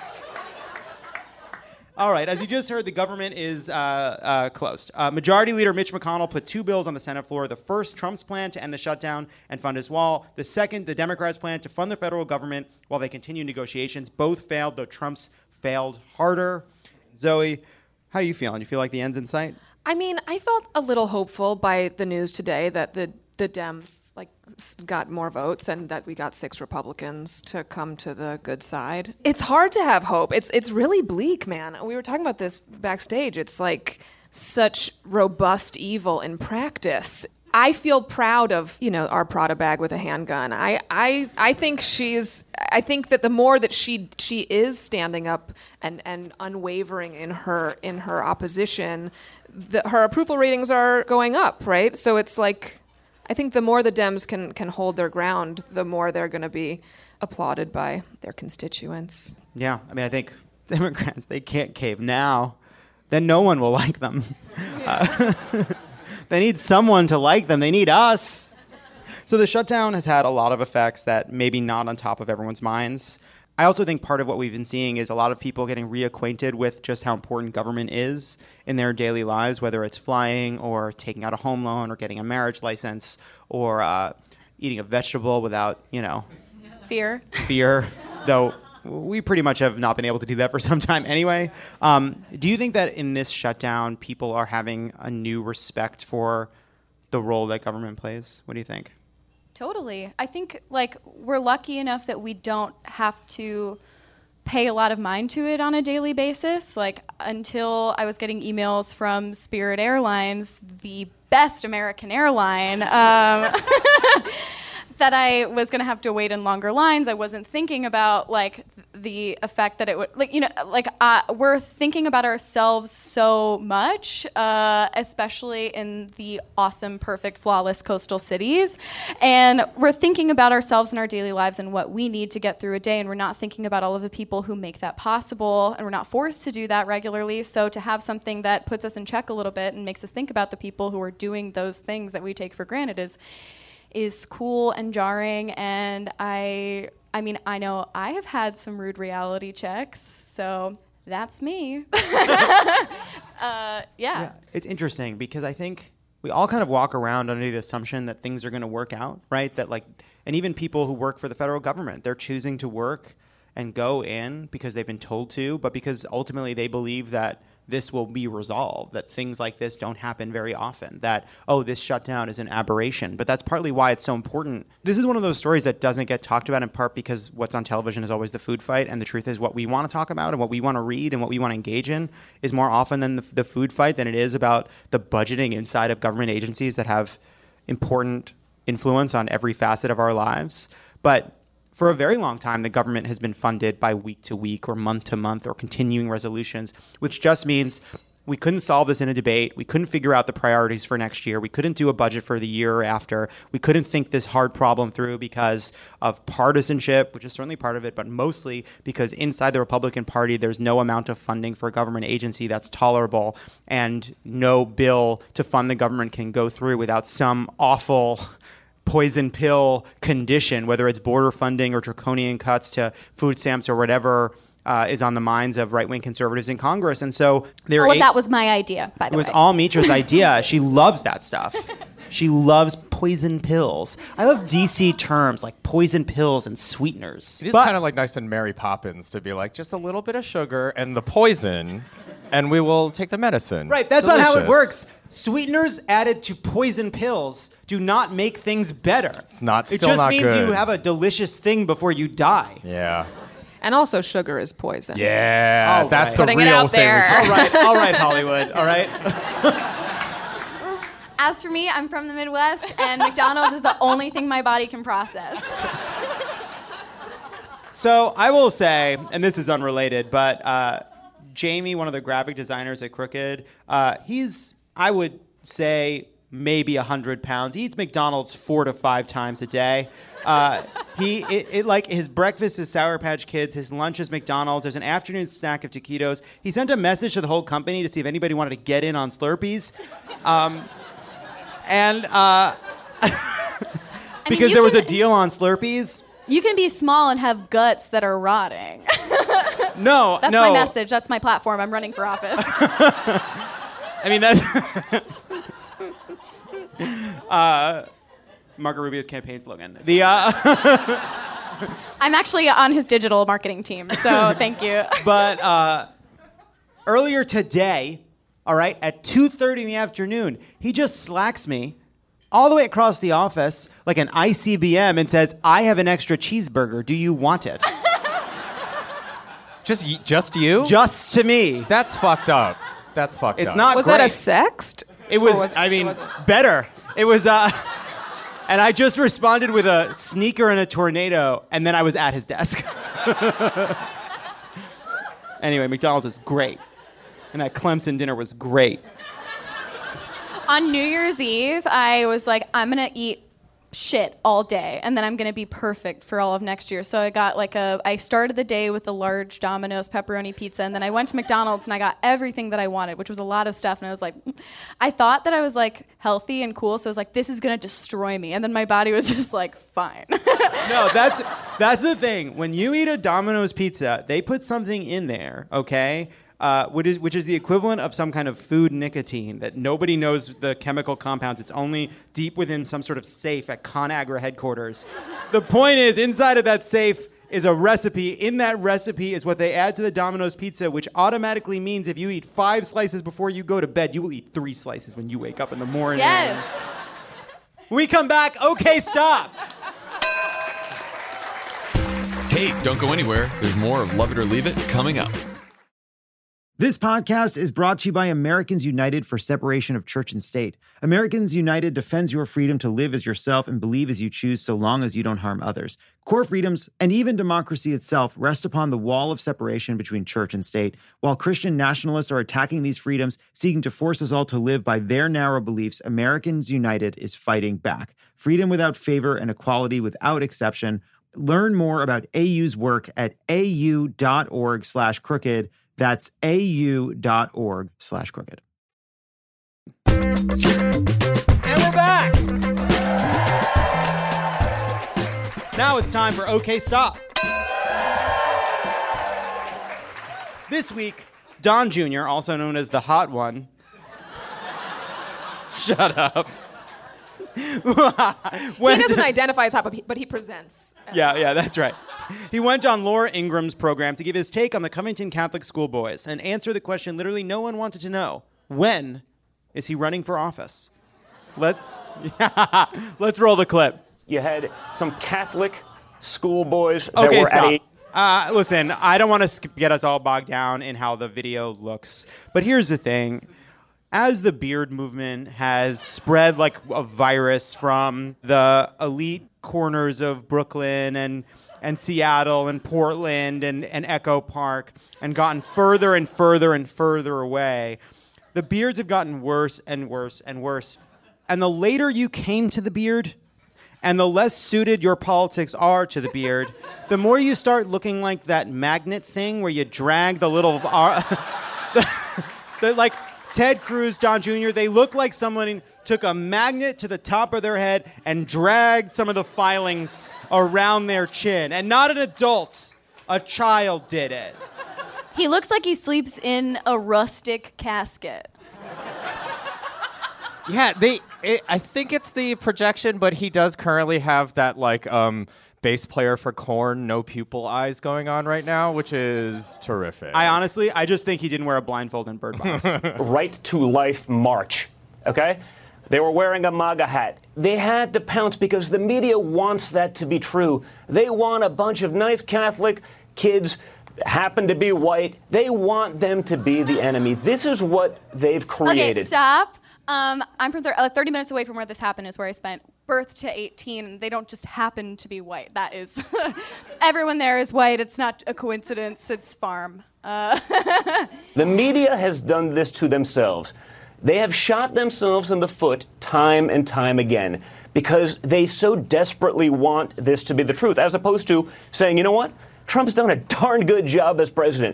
All right, as you just heard, the government is uh, uh, closed. Uh, Majority Leader Mitch McConnell put two bills on the Senate floor. The first, Trump's plan to end the shutdown and fund his wall. The second, the Democrats' plan to fund the federal government while they continue negotiations. Both failed, though Trump's failed harder. Zoe, how are you feeling? You feel like the end's in sight? I mean, I felt a little hopeful by the news today that the the Dems like s- got more votes and that we got six Republicans to come to the good side. It's hard to have hope. It's it's really bleak, man. We were talking about this backstage. It's like such robust evil in practice. I feel proud of, you know, our Prada bag with a handgun. I, I, I think she's, I think that the more that she she is standing up and, and unwavering in her in her opposition, the, her approval ratings are going up, right? So it's like, I think the more the Dems can can hold their ground, the more they're going to be applauded by their constituents. Yeah, I mean, I think Democrats, they can't cave now. Then no one will like them. Uh, they need someone to like them. They need us. So the shutdown has had a lot of effects that maybe not on top of everyone's minds. I also think part of what we've been seeing is a lot of people getting reacquainted with just how important government is in their daily lives, whether it's flying or taking out a home loan or getting a marriage license or uh, eating a vegetable without, you know, Fear. fear, though we pretty much have not been able to do that for some time anyway. Um, do you think that in this shutdown, people are having a new respect for the role that government plays? What do you think? Totally. I think like we're lucky enough that we don't have to pay a lot of mind to it on a daily basis. Like until I was getting emails from Spirit Airlines, the best American airline, um, that I was going to have to wait in longer lines. I wasn't thinking about like the effect that it would, like, you know, like uh, we're thinking about ourselves so much, uh, especially in the awesome, perfect, flawless coastal cities. And we're thinking about ourselves in our daily lives and what we need to get through a day. And we're not thinking about all of the people who make that possible. And we're not forced to do that regularly. So to have something that puts us in check a little bit and makes us think about the people who are doing those things that we take for granted is is cool and jarring. And I I mean, I know I have had some rude reality checks, so that's me. uh, yeah. Yeah, it's interesting because I think we all kind of walk around under the assumption that things are going to work out, right? That like, and even people who work for the federal government, they're choosing to work and go in because they've been told to, but because ultimately they believe that this will be resolved, that things like this don't happen very often, that, oh, this shutdown is an aberration. But that's partly why it's so important. This is one of those stories that doesn't get talked about in part because what's on television is always the food fight. And the truth is what we want to talk about and what we want to read and what we want to engage in is more often than the, the food fight than it is about the budgeting inside of government agencies that have important influence on every facet of our lives. But for a very long time, the government has been funded by week to week or month to month or continuing resolutions, which just means we couldn't solve this in a debate. We couldn't figure out the priorities for next year. We couldn't do a budget for the year after. We couldn't think this hard problem through because of partisanship, which is certainly part of it, but mostly because inside the Republican Party, there's no amount of funding for a government agency that's tolerable, and no bill to fund the government can go through without some awful poison pill condition, whether it's border funding or draconian cuts to food stamps or whatever uh, is on the minds of right-wing conservatives in Congress. And so there all of that was my idea, by the way. It was way. all Mitra's idea. She loves that stuff. She loves poison pills. I love D C terms like poison pills and sweeteners. It is But- kind of like nice and Mary Poppins to be like, just a little bit of sugar and the poison, and we will take the medicine. Right, that's not how it Delicious. works. Sweeteners added to poison pills do not make things better. It's not It still just not means good. you have a delicious thing before you die. Yeah. And also, sugar is poison. Yeah, Oh, that's right. the Putting it real out thing. there. All right, all right, Hollywood, all right? As for me, I'm from the Midwest, and McDonald's is the only thing my body can process. So I will say, and this is unrelated, but uh, Jamie, one of the graphic designers at Crooked, uh, he's, I would say, maybe one hundred pounds. He eats McDonald's four to five times a day. Uh, he, it, it, like, his breakfast is Sour Patch Kids. His lunch is McDonald's. There's an afternoon snack of taquitos. He sent a message to the whole company to see if anybody wanted to get in on Slurpees. Um, and uh, because you there was a can- deal on Slurpees. You can be small and have guts that are rotting. No, That's no. my message. That's my platform. I'm running for office. I mean, that's uh, Marco Rubio's campaign slogan. The uh, I'm actually on his digital marketing team, so thank you. but uh, earlier today, all right, at two thirty in the afternoon, he just slacks me all the way across the office like an I C B M and says, "I have an extra cheeseburger. Do you want it?" Just, y- just you? Just to me. That's fucked up. That's fucked It's up. not Was great. that a sext? It was, Or was it- I it mean, wasn't? better. It was, uh, and I just responded with a sneaker and a tornado, and then I was at his desk. Anyway, McDonald's is great. And that Clemson dinner was great. On New Year's Eve, I was like, I'm gonna eat shit all day, and then I'm gonna be perfect for all of next year. So I got like a, I started the day with a large Domino's pepperoni pizza, and then I went to McDonald's and I got everything that I wanted, which was a lot of stuff. And I was like, I thought that I was like healthy and cool, so I was like, this is gonna destroy me. And then my body was just like, fine. No, that's that's the thing. When you eat a Domino's pizza, they put something in there, okay? Uh, which is which is the equivalent of some kind of food nicotine that nobody knows the chemical compounds. It's only deep within some sort of safe at ConAgra headquarters. The point is, inside of that safe is a recipe. In that recipe is what they add to the Domino's pizza, which automatically means if you eat five slices before you go to bed, you will eat three slices when you wake up in the morning. Yes. When we come back, okay, stop. Hey, don't go anywhere. There's more of Love It or Leave It coming up. This podcast is brought to you by Americans United for Separation of Church and State. Americans United defends your freedom to live as yourself and believe as you choose so long as you don't harm others. Core freedoms and even democracy itself rest upon the wall of separation between church and state. While Christian nationalists are attacking these freedoms, seeking to force us all to live by their narrow beliefs, Americans United is fighting back. Freedom without favor and equality without exception. Learn more about A U's work at au.org slash crooked. That's au.org slash crooked. And we're back. Now it's time for OK Stop. This week, Don Junior, also known as the Hot One. Shut up. He doesn't identify as hot, but he, but he presents. Yeah, yeah, that's right. He went on Laura Ingram's program to give his take on the Covington Catholic schoolboys and answer the question literally no one wanted to know. When is he running for office? Let, yeah, let's roll the clip. You had some Catholic schoolboys that Okay, were stop. at a... Uh, listen, I don't want to get us all bogged down in how the video looks, but here's the thing. As the beard movement has spread like a virus from the elite corners of Brooklyn and and Seattle and Portland and, and Echo Park and gotten further and further and further away, the beards have gotten worse and worse and worse. And the later you came to the beard and the less suited your politics are to the beard, the more you start looking like that magnet thing where you drag the little... Uh, the, the, like... Ted Cruz, Don Junior, they look like someone took a magnet to the top of their head and dragged some of the filings around their chin. And not an adult, a child did it. He looks like he sleeps in a rustic casket. Yeah, they. It, I think it's the projection, but he does currently have that like um, bass player for Korn, no pupil eyes going on right now, which is terrific. I honestly, I just think he didn't wear a blindfold in Bird Box. Right to Life march, okay? They were wearing a MAGA hat. They had to pounce because the media wants that to be true. They want a bunch of nice Catholic kids happen to be white. They want them to be the enemy. This is what they've created. Okay, stop. Um, I'm from th- uh, thirty minutes away from where this happened is where I spent birth to eighteen. They don't just happen to be white. That is, everyone there is white. It's not a coincidence. It's farm. Uh, the media has done this to themselves. They have shot themselves in the foot time and time again because they so desperately want this to be the truth, as opposed to saying, you know what? Trump's done a darn good job as president.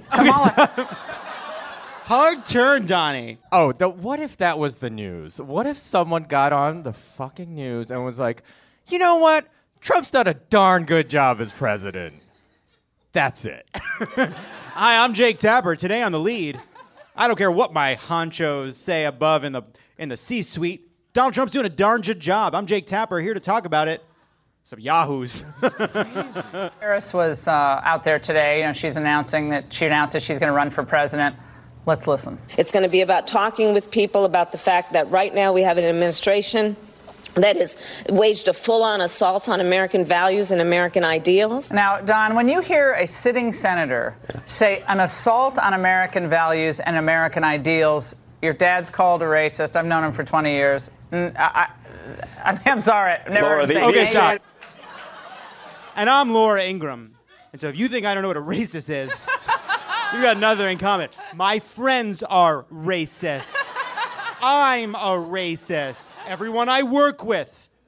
Hard turn, Donnie. Oh, the, what if that was the news? What if someone got on the fucking news and was like, you know what? Trump's done a darn good job as president. That's it. Hi, I'm Jake Tapper. Today on The Lead, I don't care what my honchos say above in the in the C-suite. Donald Trump's doing a darn good job. I'm Jake Tapper, here to talk about it. Some yahoos. Harris was uh, out there today. You know, she's announcing that she announced that she's going to run for president. Let's listen. It's going to be about talking with people about the fact that right now we have an administration that has waged a full-on assault on American values and American ideals. Now, Don, when you hear a sitting senator say an assault on American values and American ideals, your dad's called a racist. I've known him for twenty years. I, I, I, I'm sorry. I've never Laura, heard him say Okay, anything. stop. And I'm Laura Ingram. And so if you think I don't know what a racist is, you got another in common. My friends are racist. I'm a racist. Everyone I work with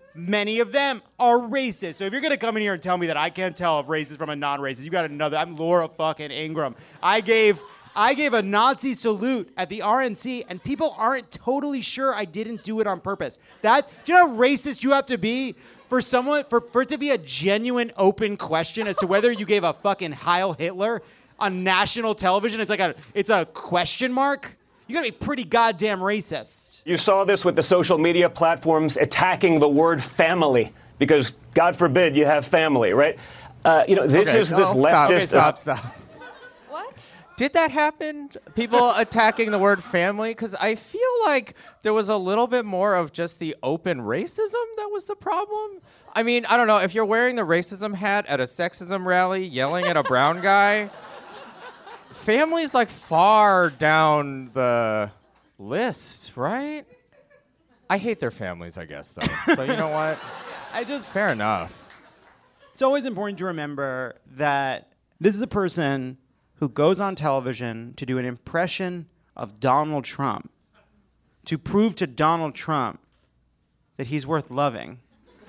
Many of them are racist. So if you're gonna come in here and tell me that I can't tell a racist from a non-racist, you got another. I'm Laura fucking Ingraham. I gave I gave a Nazi salute at the R N C, and people aren't totally sure I didn't do it on purpose. That do you know how racist you have to be for someone for, for it to be a genuine open question as to whether you gave a fucking Heil Hitler on national television? It's like a it's a question mark. You gotta be pretty goddamn racist. You saw this with the social media platforms attacking the word family because, God forbid, you have family, right? Uh, you know, this Okay, is this no, leftist. Okay, stop, stop. What? Did that happen? People attacking the word family? Because I feel like there was a little bit more of just the open racism that was the problem. I mean, I don't know. If you're wearing the racism hat at a sexism rally, yelling at a brown guy, family's like far down the list, right? I hate their families, I guess, though. So you know what? I just fair enough. It's always important to remember that this is a person who goes on television to do an impression of Donald Trump to prove to Donald Trump that he's worth loving.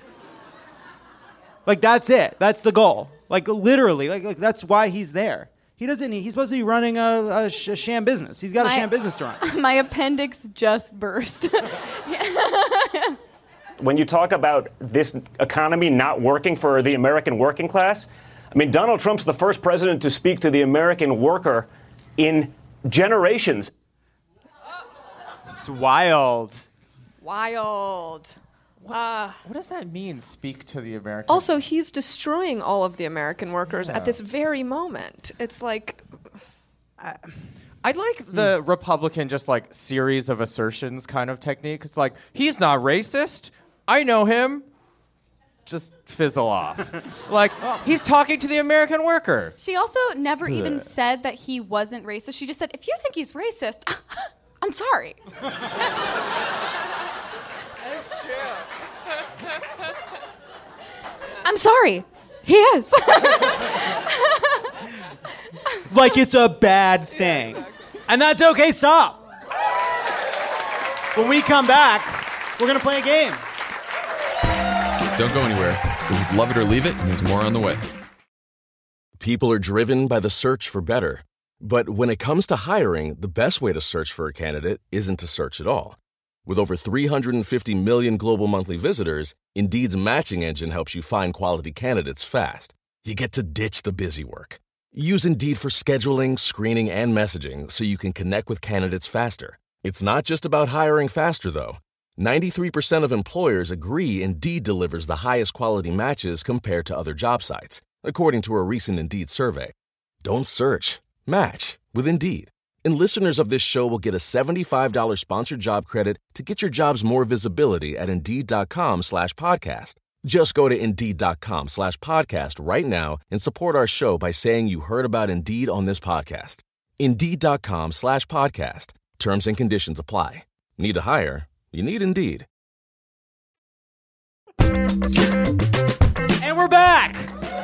Like, that's it. That's the goal. Like, literally. Like, like that's why he's there. He doesn't. He's supposed to be running a, a, sh- a sham business. He's got My- a sham business to run. My appendix just burst. When you talk about this economy not working for the American working class, I mean, Donald Trump's the first president to speak to the American worker in generations. It's wild. Wild. Uh, What does that mean, speak to the American? also, he's destroying all of the American workers Yeah. at this very moment. It's like, I like the Republican just like series of assertions kind of technique. It's like, he's not racist. I know him. Just fizzle off. Like, he's talking to the American worker. She also never even Ugh. said that he wasn't racist. She just said, if you think he's racist, I'm sorry. That's true. I'm sorry. He is. Like it's a bad thing. And that's okay. Stop. When we come back, we're going to play a game. Don't go anywhere. This is Love It or Leave It, and there's more on the way. People are driven by the search for better. But when it comes to hiring, the best way to search for a candidate isn't to search at all. With over three hundred fifty million global monthly visitors, Indeed's matching engine helps you find quality candidates fast. You get to ditch the busy work. Use Indeed for scheduling, screening, and messaging so you can connect with candidates faster. It's not just about hiring faster, though. ninety-three percent of employers agree Indeed delivers the highest quality matches compared to other job sites, according to a recent Indeed survey. Don't search. Match with Indeed. And listeners of this show will get a seventy-five dollars sponsored job credit to get your jobs more visibility at Indeed.com slash podcast. Just go to Indeed.com slash podcast right now and support our show by saying you heard about Indeed on this podcast. Indeed.com slash podcast. Terms and conditions apply. Need to hire? You need Indeed. And we're back.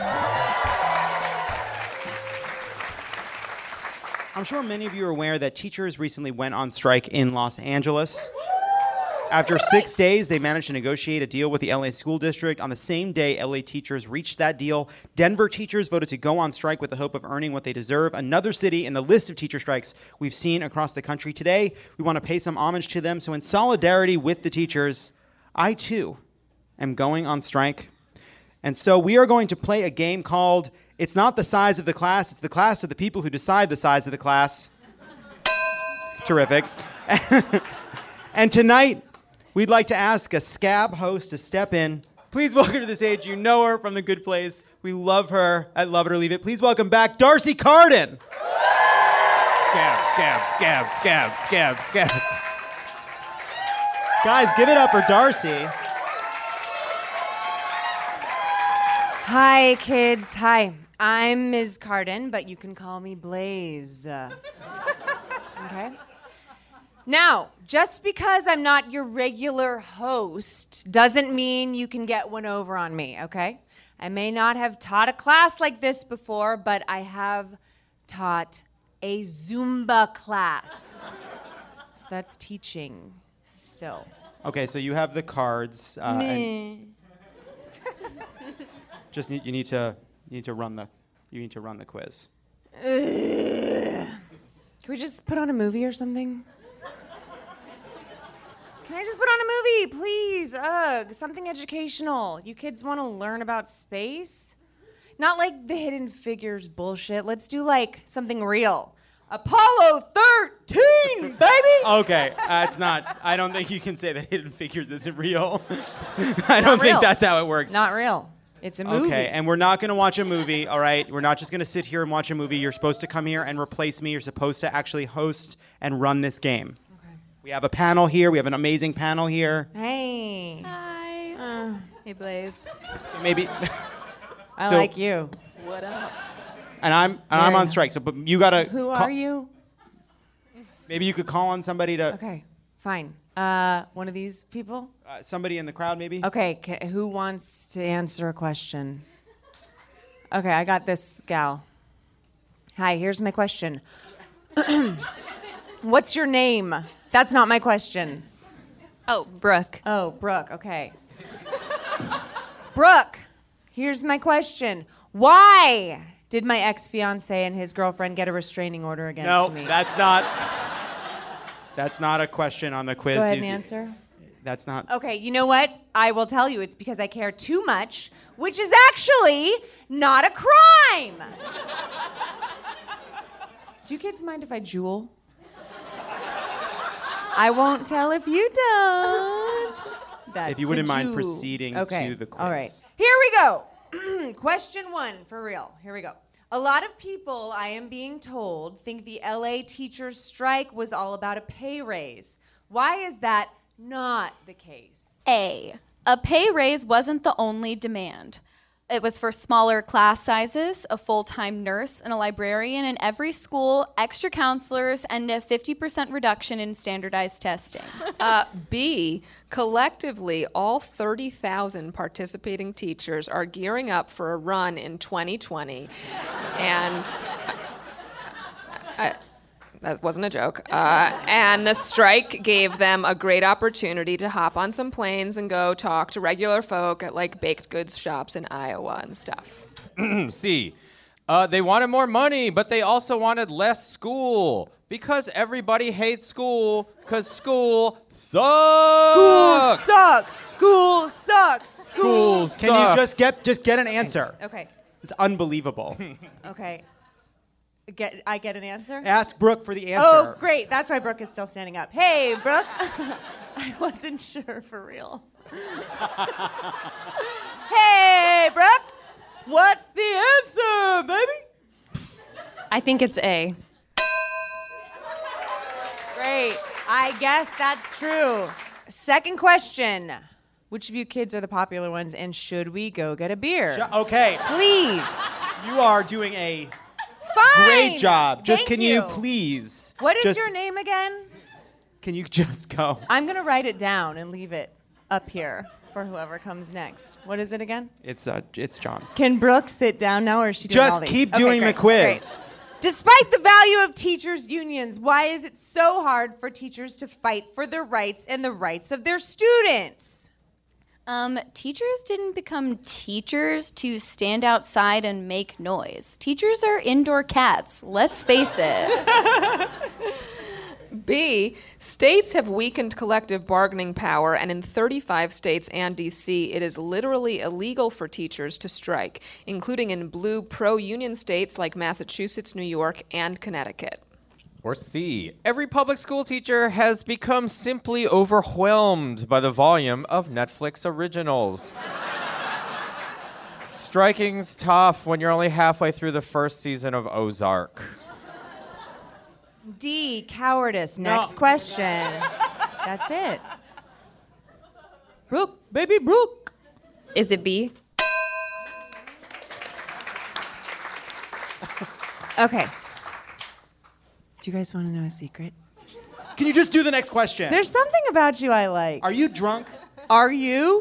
I'm sure many of you are aware that teachers recently went on strike in Los Angeles. After six days, they managed to negotiate a deal with the L A school district. On the same day, L A teachers reached that deal. Denver teachers voted to go on strike with the hope of earning what they deserve. Another city in the list of teacher strikes we've seen across the country. Today, we want to pay some homage to them. So in solidarity with the teachers, I too am going on strike. And so we are going to play a game called It's Not the Size of the Class, It's the Class of the People Who Decide the Size of the Class. Terrific. And tonight, we'd like to ask a scab host to step in. Please welcome to the stage. You know her from The Good Place. We love her at Love It or Leave It. Please welcome back Darcy Carden. Scab, scab, scab, scab, scab, scab. Guys, give it up for Darcy. Hi, kids. Hi. I'm Miz Carden, but you can call me Blaze. Uh, okay? Now, just because I'm not your regular host doesn't mean you can get one over on me, okay? I may not have taught a class like this before, but I have taught a Zumba class. So that's teaching still. Okay, so you have the cards. Uh, and just need, you need to you need to run the you need to run the quiz. Can we just put on a movie or something? Can I just put on a movie, please? Ugh, something educational. You kids want to learn about space? Not like the Hidden Figures bullshit. Let's do like something real. Apollo thirteen, baby! Okay, that's not. I don't think you can say that Hidden Figures isn't real. I Not don't real. think that's how it works. Not real. It's a movie. Okay, and we're not going to watch a movie, all right? We're not just going to sit here and watch a movie. You're supposed to come here and replace me. You're supposed to actually host and run this game. Okay. We have a panel here. We have an amazing panel here. Hey. Hi. Uh, Hey, Blaze. So maybe. I so- like you. What up? And I'm and I'm Yeah. on strike. So, but you gotta. Who call- are you? Maybe you could call on somebody to. Okay, fine. Uh, one of these people? Uh, somebody in the crowd, maybe. Okay, ca- who wants to answer a question? Okay, I got this gal. Hi, here's my question. What's your name? That's not my question. Oh, Brooke. Oh, Brooke, okay. Brooke, here's my question. Why did my ex-fiance and his girlfriend get a restraining order against No, me? that's not. That's not a question on the quiz. Go ahead You- and answer. That's not. Okay, you know what? I will tell you. It's because I care too much, which is actually not a crime. Do you kids mind if I jewel? I won't tell if you don't. That's If you a wouldn't mind jewel. proceeding Okay, to the quiz. all right. Here we go. Question one, for real. Here we go. A lot of people, I am being told, think the L A teachers' strike was all about a pay raise. Why is that not the case? A. A pay raise wasn't the only demand. It was for smaller class sizes, a full-time nurse, and a librarian in every school, extra counselors, and a fifty percent reduction in standardized testing. Uh, B, collectively, all thirty thousand participating teachers are gearing up for a run in twenty twenty. And I, that wasn't a joke. Uh, and the strike gave them a great opportunity to hop on some planes and go talk to regular folk at like baked goods shops in Iowa and stuff. See, uh, they wanted more money, but they also wanted less school. Because everybody hates school, because school sucks. School sucks. School sucks. School Can you just get just get an answer? Okay. It's unbelievable. Okay. Get I get an answer? Ask Brooke for the answer. Oh, great. That's why Brooke is still standing up. Hey, Brooke. I wasn't sure for real. Hey, Brooke. What's the answer, baby? I think it's A. Great. I guess that's true. Second question. Which of you kids are the popular ones, and should we go get a beer? Sh- okay. Please. You are doing a Fine. great job. Just Thank can you. you. please? What is just, your name again? Can you just go? I'm going to write it down and leave it up here for whoever comes next. What is it again? It's uh, it's John. Can Brooke sit down now, or is she doing Just all these? keep Okay, doing great, the quiz. great. Despite the value of teachers' unions, why is it so hard for teachers to fight for their rights and the rights of their students? Um, teachers didn't become teachers to stand outside and make noise. Teachers are indoor cats, let's face it. B, states have weakened collective bargaining power, and in thirty-five states and D C, it is literally illegal for teachers to strike, including in blue pro-union states like Massachusetts, New York, and Connecticut. Or C, every public school teacher has become simply overwhelmed by the volume of Netflix originals. Striking's tough when you're only halfway through the first season of Ozark. D, cowardice. No. Next question. That's it. Brooke, baby Brooke. Is it B? Okay. Do you guys want to know a secret? Can you just do the next question? There's something about you I like. Are you drunk? Are you?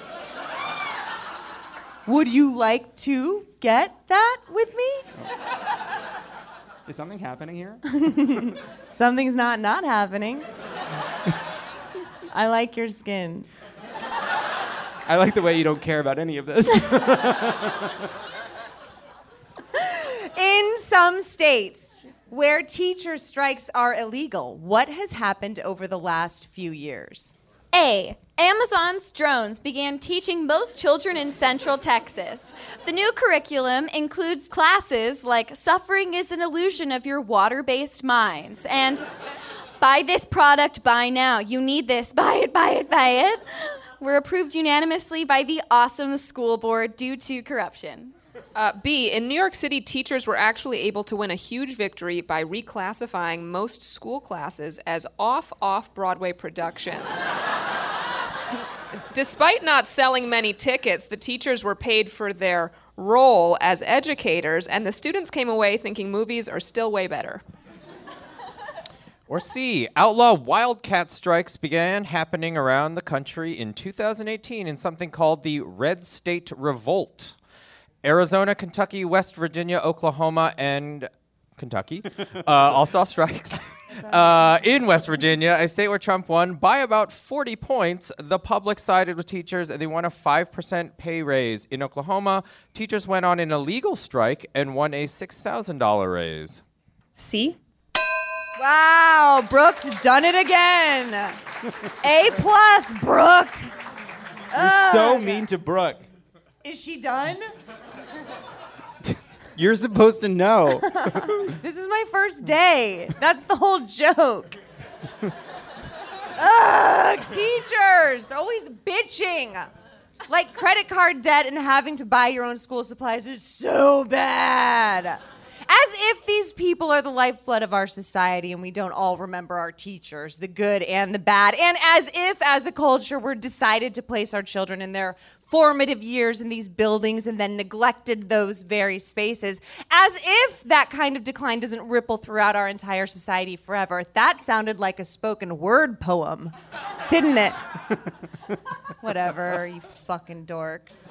Would you like to get that with me? Is something happening here? Something's not not happening. I like your skin. I like the way you don't care about any of this. In some states where teacher strikes are illegal, what has happened over the last few years? A. Amazon's drones began teaching most children in Central Texas. The new curriculum includes classes like Suffering is an Illusion of Your Water-Based Minds and Buy This Product, Buy Now. You need this. Buy it, buy it, buy it. Were approved unanimously by the awesome school board due to corruption. Uh, B, in New York City, teachers were actually able to win a huge victory by reclassifying most school classes as off-off-Broadway productions. Despite not selling many tickets, the teachers were paid for their role as educators, and the students came away thinking movies are still way better. Or C, outlaw wildcat strikes began happening around the country in two thousand eighteen in something called the Red State Revolt. Arizona, Kentucky, West Virginia, Oklahoma, and Kentucky uh, all saw strikes. Uh, in West Virginia, a state where Trump won by about forty points, the public sided with teachers and they won a five percent pay raise. In Oklahoma, teachers went on an illegal strike and won a six thousand dollars raise. C? Wow, Brooke's done it again. A plus, Brooke. You're so Ugh. mean to Brooke. Is she done? You're supposed to know. This is my first day. That's the whole joke. Ugh, teachers, they're always bitching. Like credit card debt and having to buy your own school supplies is so bad. As if these people are the lifeblood of our society and we don't all remember our teachers, the good and the bad. And as if, as a culture, we're decided to place our children in their formative years in these buildings and then neglected those very spaces. As if that kind of decline doesn't ripple throughout our entire society forever. That sounded like a spoken word poem, didn't it? Whatever, you fucking dorks.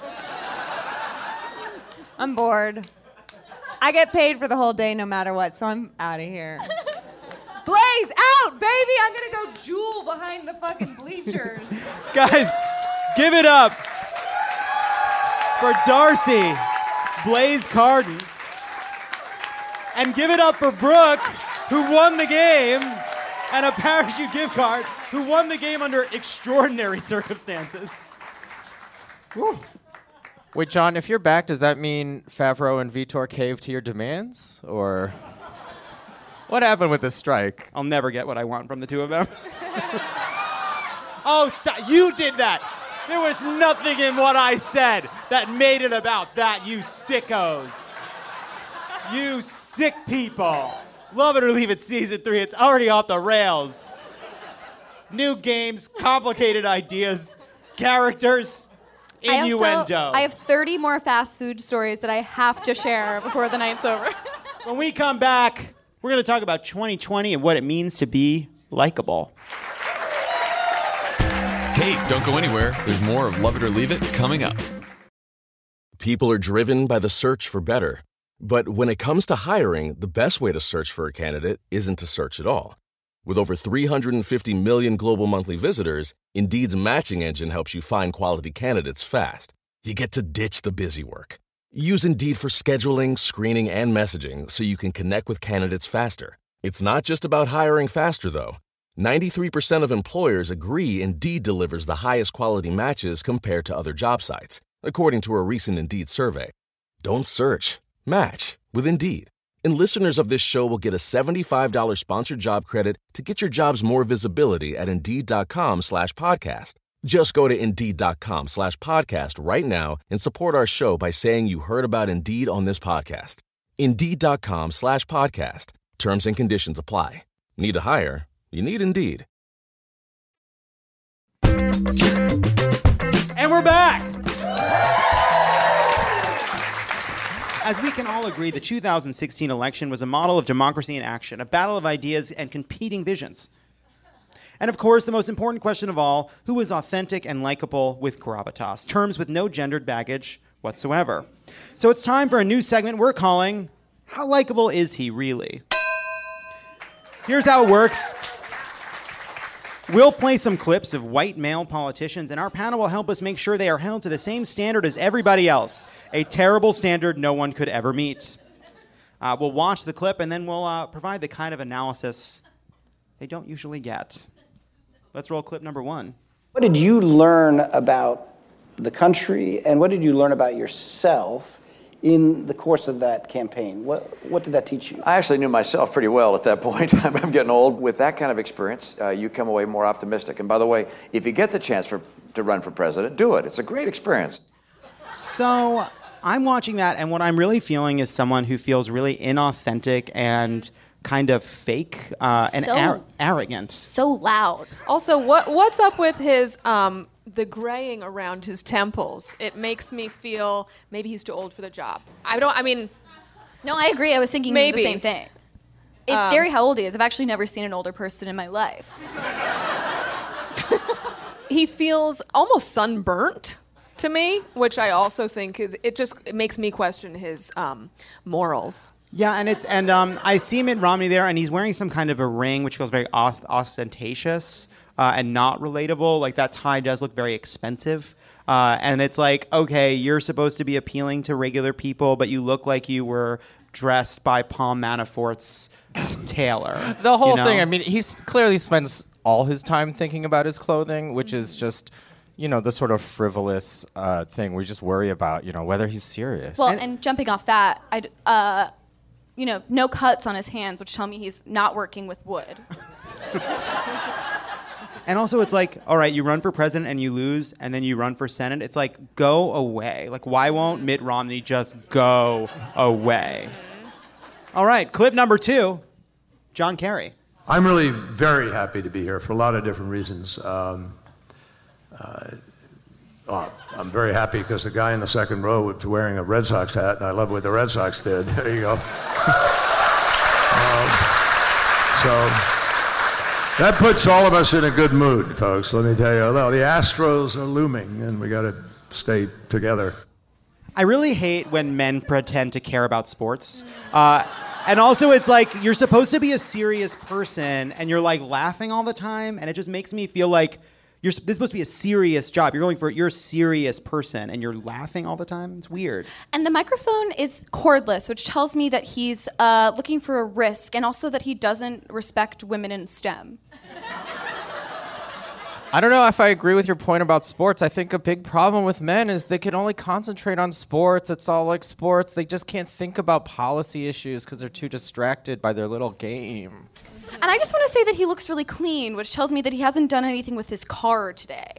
I'm bored. I get paid for the whole day no matter what, so I'm out of here. Blaze, out, baby! I'm gonna go jewel behind the fucking bleachers. Guys, give it up for Darcy, Blaze Carden. And give it up for Brooke, who won the game, and a parachute gift card, who won the game under extraordinary circumstances. Woo. Wait, John, if you're back, does that mean Favreau and Vitor caved to your demands? Or what happened with this strike? I'll never get what I want from the two of them. Oh, stop. You did that. There was nothing in what I said that made it about that, you sickos. You sick people. Love It or Leave It Season three. It's already off the rails. New games, complicated ideas, characters. Innuendo. I, also, I have thirty more fast food stories that I have to share before the night's over. When we come back, we're going to talk about twenty twenty and what it means to be likable. Hey, don't go anywhere. There's more of Love It or Leave It coming up. People are driven by the search for better. But when it comes to hiring, the best way to search for a candidate isn't to search at all. With over three hundred fifty million global monthly visitors, Indeed's matching engine helps you find quality candidates fast. You get to ditch the busy work. Use Indeed for scheduling, screening, and messaging so you can connect with candidates faster. It's not just about hiring faster, though. ninety-three percent of employers agree Indeed delivers the highest quality matches compared to other job sites, according to a recent Indeed survey. Don't search. Match with Indeed. And listeners of this show will get a seventy-five dollars sponsored job credit to get your jobs more visibility at Indeed.com slash podcast. Just go to Indeed.com slash podcast right now and support our show by saying you heard about Indeed on this podcast. Indeed.com slash podcast. Terms and conditions apply. Need to hire? You need Indeed. And we're back! As we can all agree, the two thousand sixteen election was a model of democracy in action, a battle of ideas and competing visions. And of course, the most important question of all, who is authentic and likable with gravitas? Terms with no gendered baggage whatsoever. So it's time for a new segment we're calling, How Likable Is He Really? Here's how it works. We'll play some clips of white male politicians, and our panel will help us make sure they are held to the same standard as everybody else, a terrible standard no one could ever meet. Uh, we'll watch the clip, and then we'll uh, provide the kind of analysis they don't usually get. Let's roll clip number one. What did you learn about the country, and what did you learn about yourself in the course of that campaign? What what did that teach you? I actually knew myself pretty well at that point. I'm getting old. With that kind of experience, uh, you come away more optimistic. And by the way, if you get the chance for, to run for president, do it. It's a great experience. So I'm watching that, and what I'm really feeling is someone who feels really inauthentic and kind of fake uh, and So- ar- arrogant. So loud. Also, what what's up with his um the graying around his temples? It makes me feel maybe he's too old for the job. I don't. I mean, No, I agree. I was thinking Maybe. the same thing. It's Um, scary how old he is. I've actually never seen an older person in my life. he feels almost sunburnt to me, which I also think is it just it makes me question his um, morals. Yeah, and it's and um, I see Mitt Romney there, and he's wearing some kind of a ring, which feels very ost- ostentatious uh, and not relatable. Like that tie does look very expensive, uh, and it's like, okay, you're supposed to be appealing to regular people, but you look like you were dressed by Paul Manafort's tailor. The whole you know? thing, I mean, he s- clearly spends all his time thinking about his clothing, which is just, you know, the sort of frivolous uh, thing we just worry about, you know, whether he's serious. Well, and, jumping off that, I, uh, you know, no cuts on his hands, which tell me he's not working with wood. And also, it's like, all right, you run for president and you lose, and then you run for senate. It's like, go away. Like, why won't Mitt Romney just go away? All right, clip number two, John Kerry. I'm really very happy to be here for a lot of different reasons. Um, uh, well, I'm very happy because the guy in the second row was wearing a Red Sox hat, and I love what the Red Sox did. There you go. um, so that puts all of us in a good mood, folks. Let me tell you, although the Astros are looming, and we got to stay together. I really hate when men pretend to care about sports. Uh, and also, it's like you're supposed to be a serious person, and you're like laughing all the time, and it just makes me feel like you're this is supposed to be a serious job. You're going for you're a serious person, and you're laughing all the time. It's weird. And the microphone is cordless, which tells me that he's uh, looking for a risk, and also that he doesn't respect women in STEM. I don't know if I agree with your point about sports. I think a big problem with men is they can only concentrate on sports. It's all like sports. They just can't think about policy issues because they're too distracted by their little game. And I just want to say that he looks really clean, which tells me that he hasn't done anything with his car today.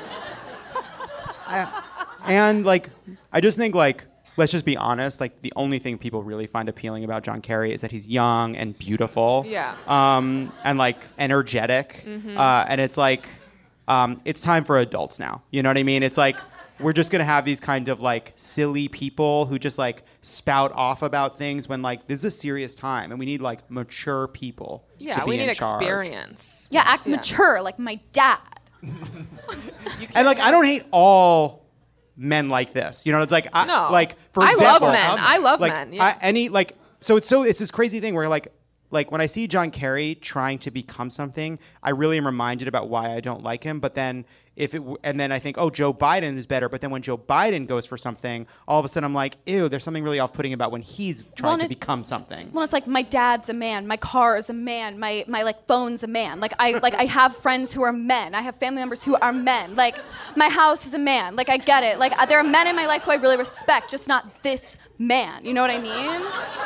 And like, I just think like, let's just be honest. Like, the only thing people really find appealing about John Kerry is that he's young and beautiful. Yeah. Um, and like energetic. Mhm. Uh, and it's like, um, it's time for adults now. You know what I mean? It's like, we're just gonna have these kind of like silly people who just like spout off about things when like this is a serious time and we need like mature people. Yeah, to be we need in charge. experience. Yeah, act mature, like my dad. And like, I don't hate all men like this. You know, it's like, I, No. like for I love example, men. I love like, men, yeah. I, any like, so it's so it's this crazy thing where like, like when I see John Kerry trying to become something, I really am reminded about why I don't like him. But then if it, w- and then I think, oh, Joe Biden is better. But then when Joe Biden goes for something, all of a sudden I'm like, ew, there's something really off-putting about when he's trying Well, to it- become something. Well, it's like my dad's a man, my car is a man, my my like phone's a man. Like I like I have friends who are men. I have family members who are men. Like my house is a man. Like I get it. Like uh, there are men in my life who I really respect, just not this man. You know what I mean?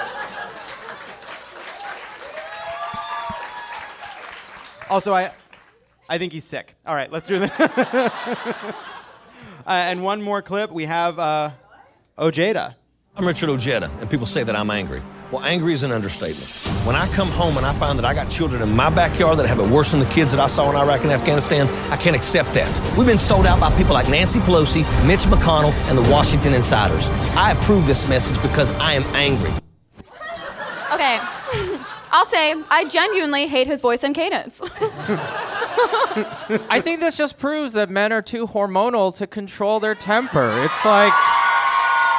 Also, I, I think he's sick. All right, let's do this. uh, and one more clip. We have uh, Ojeda. I'm Richard Ojeda, and people say that I'm angry. Well, angry is an understatement. When I come home and I find that I got children in my backyard that have it worse than the kids that I saw in Iraq and Afghanistan, I can't accept that. We've been sold out by people like Nancy Pelosi, Mitch McConnell, and the Washington insiders. I approve this message because I am angry. Okay. I'll say I genuinely hate his voice and cadence. I think this just proves that men are too hormonal to control their temper. It's like,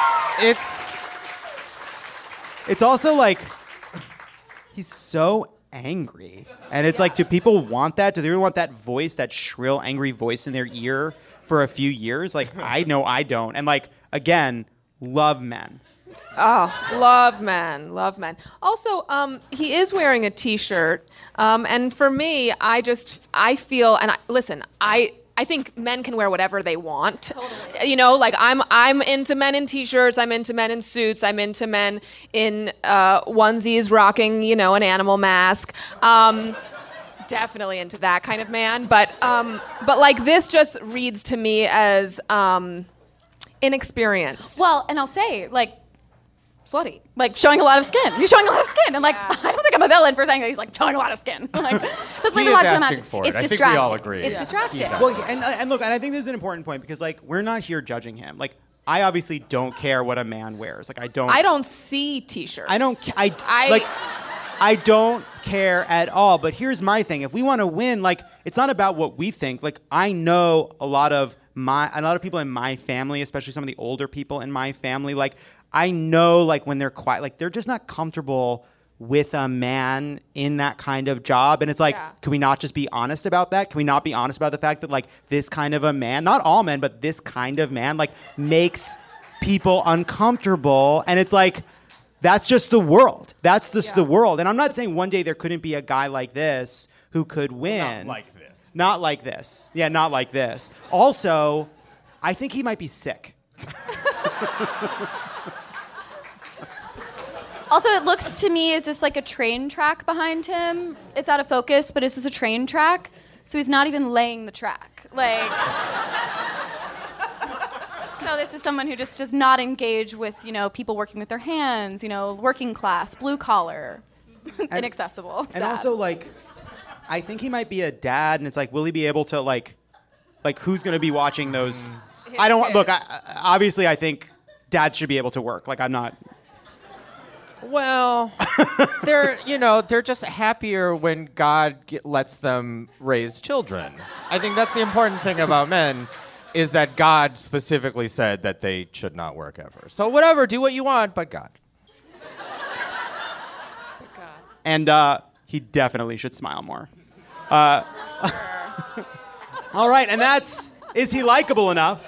it's... It's also like, he's so angry. And it's like, do people want that? Do they really want that voice, that shrill, angry voice in their ear for a few years? Like, I know I don't. And like, again, love men. Oh, love men, love men. Also, um, he is wearing a T-shirt, um, and for me, I just, I feel, and I, listen, I, I think men can wear whatever they want. Totally. You know, like I'm, I'm into men in T-shirts, I'm into men in suits, I'm into men in uh, onesies, rocking, you know, an animal mask. Um, definitely into that kind of man, but, um, but like this just reads to me as um, inexperienced. Well, and I'll say, like, slutty, like showing a lot of skin. He's showing a lot of skin. I'm like, I don't think I'm a villain for saying that he's like showing a lot of skin. Like, that's like He a lot is to asking imagine. for it. It's I think we distracting. all agree. It's Yeah. distracting. He's Well, and, and look, and I think this is an important point because like we're not here judging him. Like I obviously don't care what a man wears. Like I don't. I don't see T-shirts. I don't. I, I like. I don't care at all. But here's my thing: if we want to win, like it's not about what we think. Like I know a lot of my, a lot of people in my family, especially some of the older people in my family. Like I know, like when they're quiet, like they're just not comfortable with a man in that kind of job. And it's like, Yeah. can we not just be honest about that? Can we not be honest about the fact that like this kind of a man, not all men, but this kind of man, like makes people uncomfortable? And it's like, that's just the world. That's just Yeah. the world. And I'm not saying one day there couldn't be a guy like this who could win. Not like this. Not like this. Yeah, not like this. Also, I think he might be sick. Also, it looks to me, is this like a train track behind him? It's out of focus, but is this a train track? So he's not even laying the track. Like, so this is someone who just does not engage with, you know, people working with their hands, you know, working class, blue collar, inaccessible. And sad. also, like, I think he might be a dad, and it's like, will he be able to, like, like who's going to be watching those? I don't, look, I, I- obviously, I think dads should be able to work. Like, I'm not. Well, they're you know they're just happier when God get, lets them raise children. I think that's the important thing about men, is that God specifically said that they should not work ever. So whatever, do what you want, but God. And uh, he definitely should smile more. Uh, all right, and that's, is he likable enough?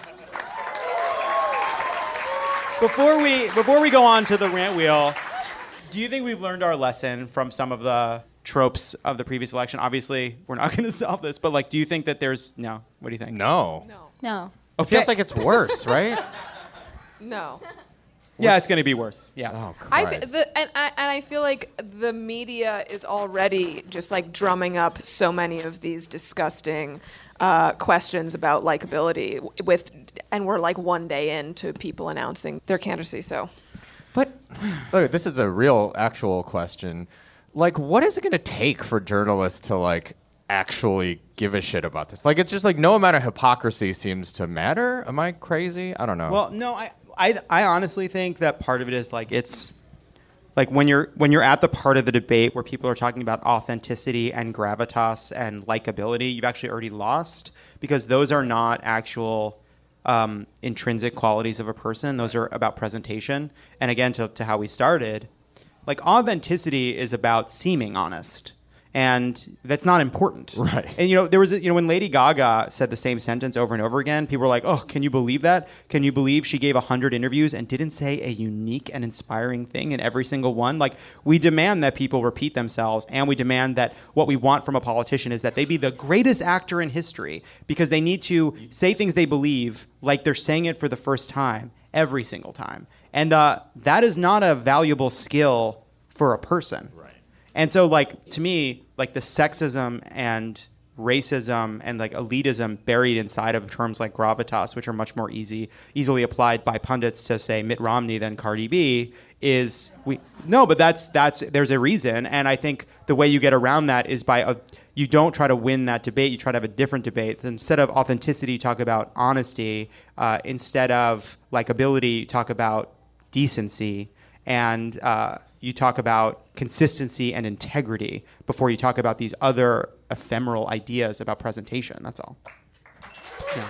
Before we before we go on to the rant wheel, do you think we've learned our lesson from some of the tropes of the previous election? Obviously, we're not going to solve this, but like, do you think that there's no? What do you think? No. No. No. It feels like it's worse, right? No. Yeah, it's going to be worse. Yeah. Oh, I fe- the, and, I, and I feel like the media is already just like drumming up so many of these disgusting uh, questions about likability with, and we're like one day into people announcing their candidacy. So, But look, this is a real, actual question. Like, what is it going to take for journalists to like actually give a shit about this? Like, it's just like no amount of hypocrisy seems to matter. Am I crazy? I don't know. Well, no, I, I, I honestly think that part of it is like it's like when you're when you're at the part of the debate where people are talking about authenticity and gravitas and likability, you've actually already lost, because those are not actual um, intrinsic qualities of a person. Those are about presentation. And again, to, to how we started, like authenticity is about seeming honest. And that's not important. Right. And, you know, there was, a, you know, when Lady Gaga said the same sentence over and over again, people were like, oh, can you believe that? Can you believe she gave one hundred interviews and didn't say a unique and inspiring thing in every single one? Like, we demand that people repeat themselves, and we demand that what we want from a politician is that they be the greatest actor in history, because they need to say things they believe like they're saying it for the first time every single time. And uh, that is not a valuable skill for a person. Right. And so, like, to me, like the sexism and racism and like elitism buried inside of terms like gravitas, which are much more easy, easily applied by pundits to say Mitt Romney than Cardi B, is we no, but that's that's there's a reason, and I think the way you get around that is by a, you don't try to win that debate, you try to have a different debate. Instead of authenticity, you talk about honesty. Uh, instead of likability, you talk about decency, and uh, you talk about consistency and integrity before you talk about these other ephemeral ideas about presentation. That's all. Yeah.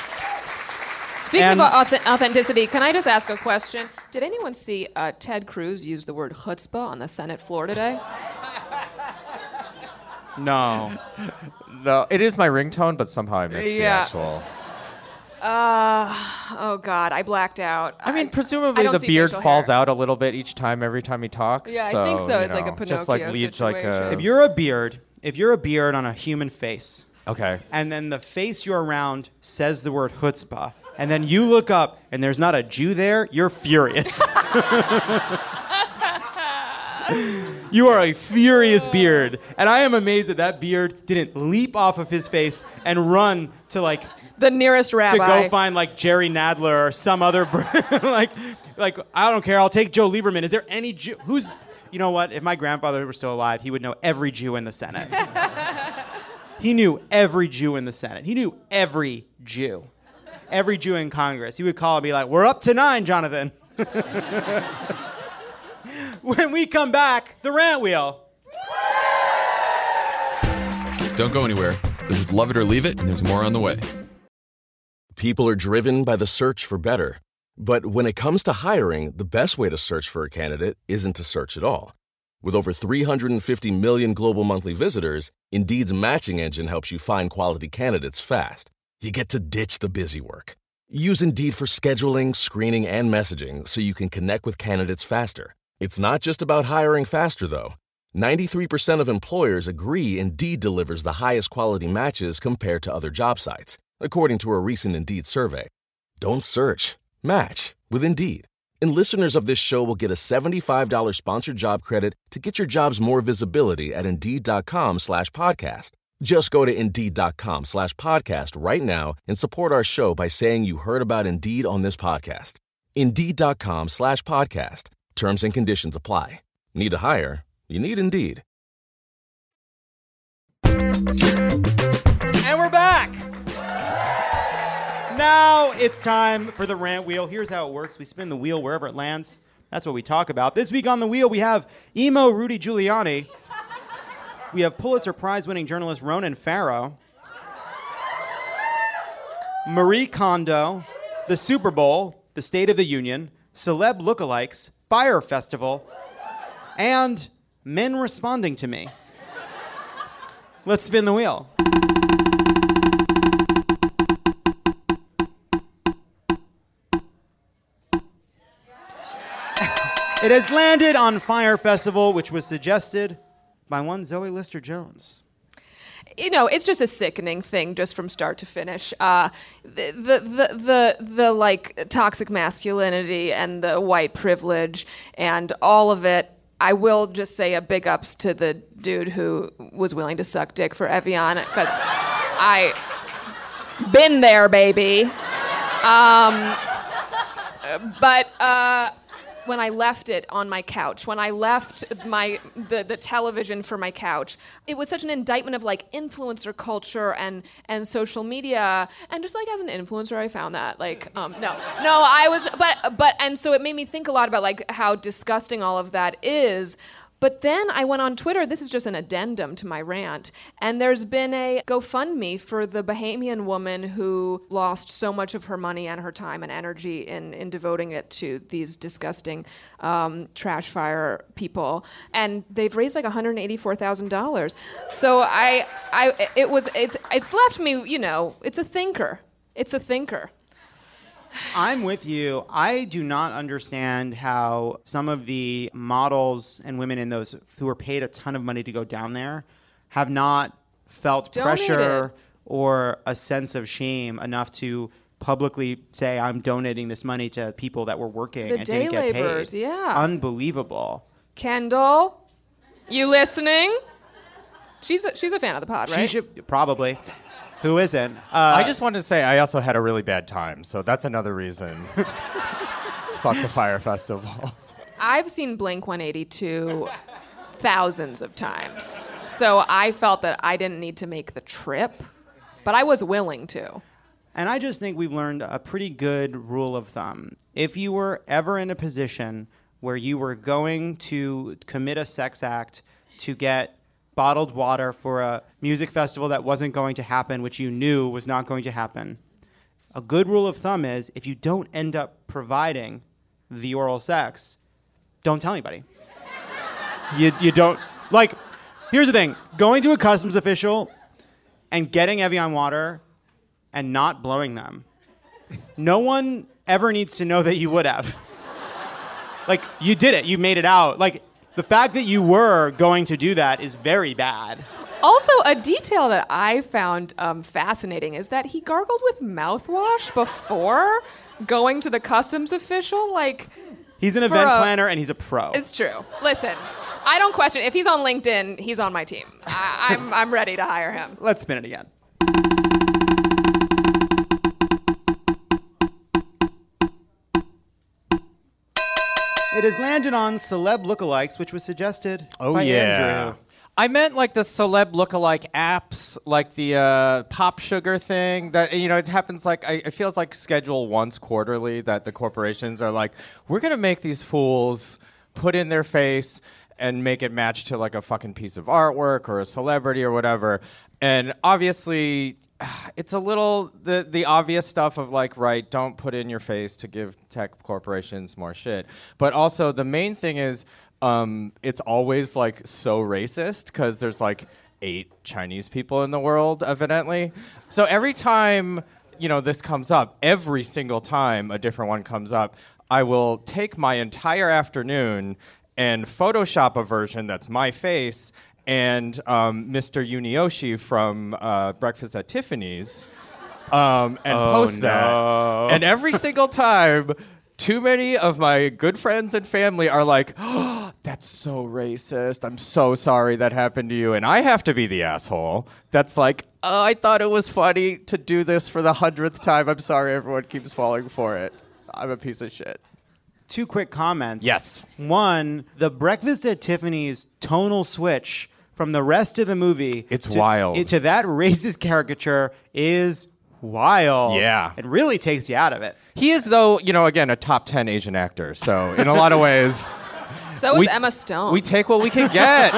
speaking And- of auth- authenticity, can I just ask a question? Did anyone see uh, Ted Cruz use the word chutzpah on the Senate floor today? No. No, it is my ringtone, but somehow I missed the Yeah. actual. Uh, oh God, I blacked out. I mean, I presumably don't the see beard facial falls hair. out a little bit each time, every time he talks. Yeah, I so, think so. you It's like a know, just like Pinocchio leads like a. If you're a beard, if you're a beard on a human face, okay, and then the face you're around says the word chutzpah, and then you look up and there's not a Jew there, you're furious. You are a furious beard. And I am amazed that that beard didn't leap off of his face and run to like the nearest rabbi to go find like Jerry Nadler or some other br- like like I don't care, I'll take Joe Lieberman. Is there any Jew who's you know what? If my grandfather were still alive, he would know every Jew in the Senate. He knew every Jew in the Senate. He knew every Jew. Every Jew in Congress. He would call and be like, "We're up to nine, Jonathan." When we come back, the rant wheel. Don't go anywhere. This is Love It or Leave It, and there's more on the way. People are driven by the search for better. But when it comes to hiring, the best way to search for a candidate isn't to search at all. With over three hundred fifty million global monthly visitors, Indeed's matching engine helps you find quality candidates fast. You get to ditch the busy work. Use Indeed for scheduling, screening, and messaging so you can connect with candidates faster. It's not just about hiring faster, though. ninety-three percent of employers agree Indeed delivers the highest quality matches compared to other job sites, according to a recent Indeed survey. Don't search. Match with Indeed. And listeners of this show will get a seventy-five dollars sponsored job credit to get your jobs more visibility at Indeed.com slash podcast. Just go to Indeed.com slash podcast right now and support our show by saying you heard about Indeed on this podcast. Indeed.com slash podcast. Terms and conditions apply. Need to hire? You need Indeed. And we're back. Now it's time for the rant wheel. Here's how it works. We spin the wheel wherever it lands. That's what we talk about. This week on the wheel, we have emo Rudy Giuliani. We have Pulitzer Prize-winning journalist Ronan Farrow. Marie Kondo, the Super Bowl, the State of the Union, celeb lookalikes, Fire Festival, and men responding to me. Let's spin the wheel. It has landed on Fire Festival, which was suggested by one Zoe Lister-Jones. You know, it's just a sickening thing, just from start to finish. Uh, the, the, the, the, the, like, toxic masculinity and the white privilege and all of it. I will just say a big ups to the dude who was willing to suck dick for Evian, because I been there, baby. Um, but uh, when I left it on my couch, when I left my the, the television for my couch, it was such an indictment of like influencer culture and and social media, and just like as an influencer, I found that like um, no, no, I was, but but and so it made me think a lot about like how disgusting all of that is. But then I went on Twitter, this is just an addendum to my rant, and there's been a GoFundMe for the Bahamian woman who lost so much of her money and her time and energy in, in devoting it to these disgusting um, trash fire people. And they've raised like one hundred eighty-four thousand dollars. So I, I, it was, it's, it's left me, you know, it's a thinker. It's a thinker. I'm with you. I do not understand how some of the models and women in those who are paid a ton of money to go down there have not felt Donate pressure it. or a sense of shame enough to publicly say, I'm donating this money to people that were working The and day didn't get laborers, paid. yeah. Unbelievable. Kendall, you listening? She's a, she's a fan of the pod, right? She should, probably. Who isn't? Uh, I just wanted to say I also had a really bad time, so that's another reason. Fuck the Fire Festival. I've seen Blink one eighty-two thousands of times, so I felt that I didn't need to make the trip, but I was willing to. And I just think we've learned a pretty good rule of thumb. If you were ever in a position where you were going to commit a sex act to get bottled water for a music festival that wasn't going to happen, which you knew was not going to happen, a good rule of thumb is if you don't end up providing the oral sex, don't tell anybody. you, you don't, like, Here's the thing. Going to a customs official and getting Evian water and not blowing them. No one ever needs to know that you would have. Like, you did it. You made it out. Like, the fact that you were going to do that is very bad. Also, a detail that I found um, fascinating is that he gargled with mouthwash before going to the customs official. Like, he's an for event a- planner and he's a pro. It's true. Listen, I don't question. If he's on LinkedIn, he's on my team. I, I'm I'm ready to hire him. Let's spin it again. It has landed on celeb lookalikes, which was suggested Oh by yeah. Andrew. I meant like the celeb lookalike apps, like the uh, Pop Sugar thing. That you know, it happens like I, it feels like scheduled once quarterly. That the corporations are like, we're gonna make these fools put in their face and make it match to like a fucking piece of artwork or a celebrity or whatever. And obviously, it's a little the the obvious stuff of like, right, don't put in your face to give tech corporations more shit. But also the main thing is. Um, it's always like so racist because there's like eight Chinese people in the world, evidently. So every time, you know, this comes up, every single time a different one comes up, I will take my entire afternoon and Photoshop a version that's my face and um, Mister Yunioshi from uh, Breakfast at Tiffany's um, and Oh, post no. that. And every single time... Too many of my good friends and family are like, oh, that's so racist. I'm so sorry that happened to you. And I have to be the asshole that's like, oh, I thought it was funny to do this for the hundredth time. I'm sorry everyone keeps falling for it. I'm a piece of shit. Two quick comments. Yes. One, the Breakfast at Tiffany's tonal switch from the rest of the movie. It's to, wild. it- to that racist caricature is wild. Yeah. It really takes you out of it. He is, though, you know, again, a top ten Asian actor. So in a lot of ways... So is we- Emma Stone. We take what we can get.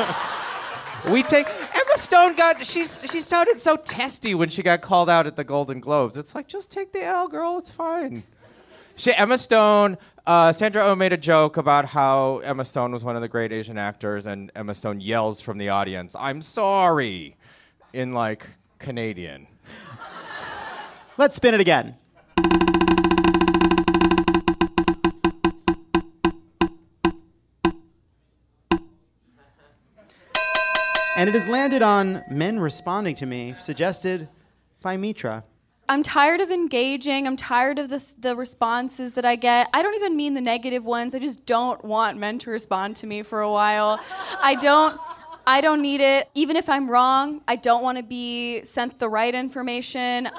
We take Emma Stone got she's she sounded so testy when she got called out at the Golden Globes. It's like, just take the L, girl. It's fine. She, Emma Stone. Uh, Sandra Oh made a joke about how Emma Stone was one of the great Asian actors, and Emma Stone yells from the audience, "I'm sorry," in like Canadian. Let's spin it again. And it has landed on men responding to me, suggested by Mitra. I'm tired of engaging. I'm tired of this, the responses that I get. I don't even mean the negative ones. I just don't want men to respond to me for a while. I don't I don't need it. Even if I'm wrong, I don't want to be sent the right information.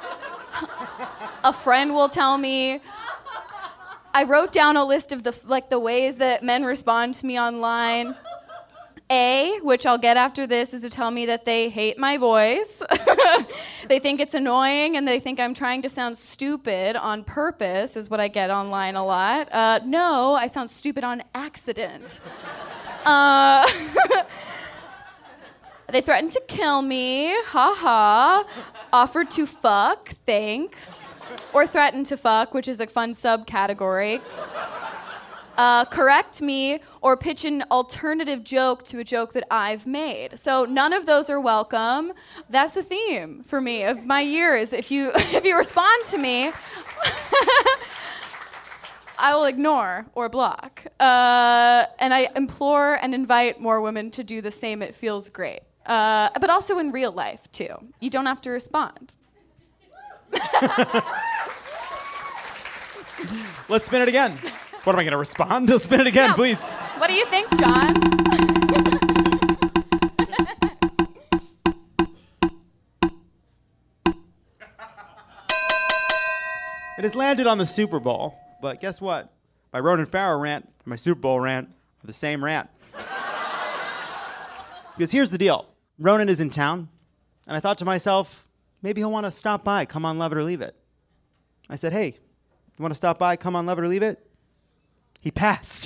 A friend will tell me. I wrote down a list of the like the ways that men respond to me online. A, which I'll get after this, is to tell me that they hate my voice. They think it's annoying and they think I'm trying to sound stupid on purpose, is what I get online a lot. Uh, no, I sound stupid on accident. Uh, they threatened to kill me, haha. Offered to fuck, thanks. Or threatened to fuck, which is a fun subcategory. Uh, correct me or pitch an alternative joke to a joke that I've made. So none of those are welcome. That's the theme for me of my years. If you if you respond to me, I will ignore or block. Uh, and I implore and invite more women to do the same. It feels great. Uh, but also in real life, too. You don't have to respond. Let's spin it again. What am I going to respond? Let's spin it again, No. please. What do you think, John? It has landed on the Super Bowl, but guess what? My Ronan Farrow rant and my Super Bowl rant are the same rant. Because here's the deal. Ronan is in town, and I thought to myself, maybe he'll want to stop by, come on, love it or leave it. I said, hey, you want to stop by, come on, love it or leave it? He passed.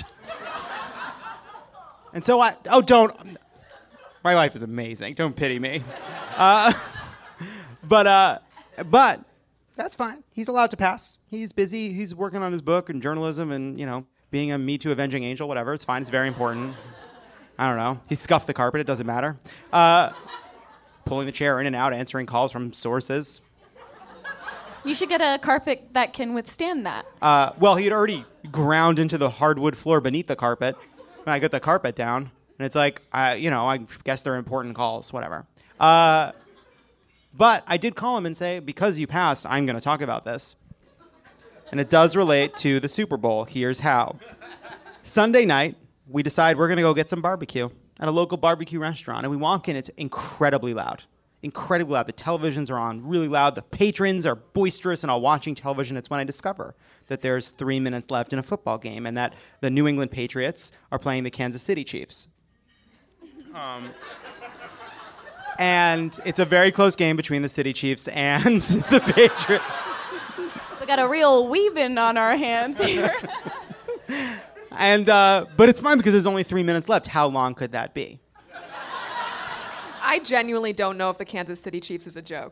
And so I, oh, don't, my life is amazing. Don't pity me. Uh, but, uh, but that's fine. He's allowed to pass. He's busy. He's working on his book and journalism and, you know, being a Me Too avenging angel, whatever. It's fine. It's very important. I don't know. He scuffed the carpet. It doesn't matter. Uh, pulling the chair in and out, answering calls from sources. You should get a carpet that can withstand that. Uh, well, he had already ground into the hardwood floor beneath the carpet. When I got the carpet down, and it's like, uh, you know, I guess they're important calls, whatever. Uh, but I did call him and say, because you passed, I'm going to talk about this. And it does relate to the Super Bowl. Here's how. Sunday night, we decide we're going to go get some barbecue at a local barbecue restaurant. And we walk in, it's incredibly loud. Incredibly loud. The televisions are on really loud. The patrons are boisterous and all watching television. It's when I discover that there's three minutes left in a football game and that the New England Patriots are playing the Kansas City Chiefs. Um, and it's a very close game between the City Chiefs and the Patriots. We got a real weave-in on our hands here. And uh, but it's fine because there's only three minutes left. How long could that be? I genuinely don't know if the Kansas City Chiefs is a joke.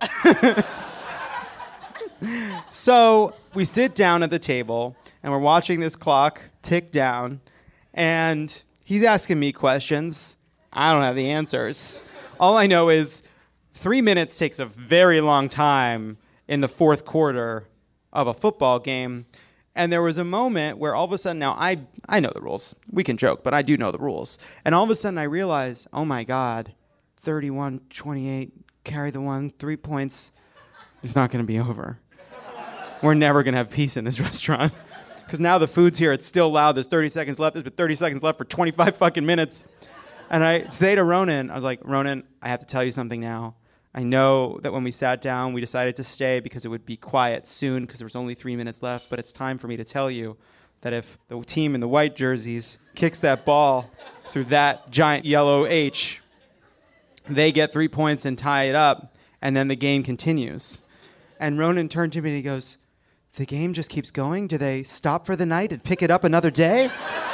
So we sit down at the table, and we're watching this clock tick down, and he's asking me questions. I don't have the answers. All I know is three minutes takes a very long time in the fourth quarter of a football game. And there was a moment where all of a sudden, now I, I know the rules. We can joke, but I do know the rules. And all of a sudden I realized, oh my God, thirty-one twenty-eight, carry the one, three points. It's not going to be over. We're never going to have peace in this restaurant. Because now the food's here, it's still loud, there's thirty seconds left, there's been thirty seconds left for twenty-five fucking minutes. And I say to Ronan, I was like, Ronan, I have to tell you something now. I know that when we sat down, we decided to stay because it would be quiet soon because there was only three minutes left, but it's time for me to tell you that if the team in the white jerseys kicks that ball through that giant yellow H, they get three points and tie it up, and then the game continues. And Ronan turned to me and he goes, the game just keeps going? Do they stop for the night and pick it up another day?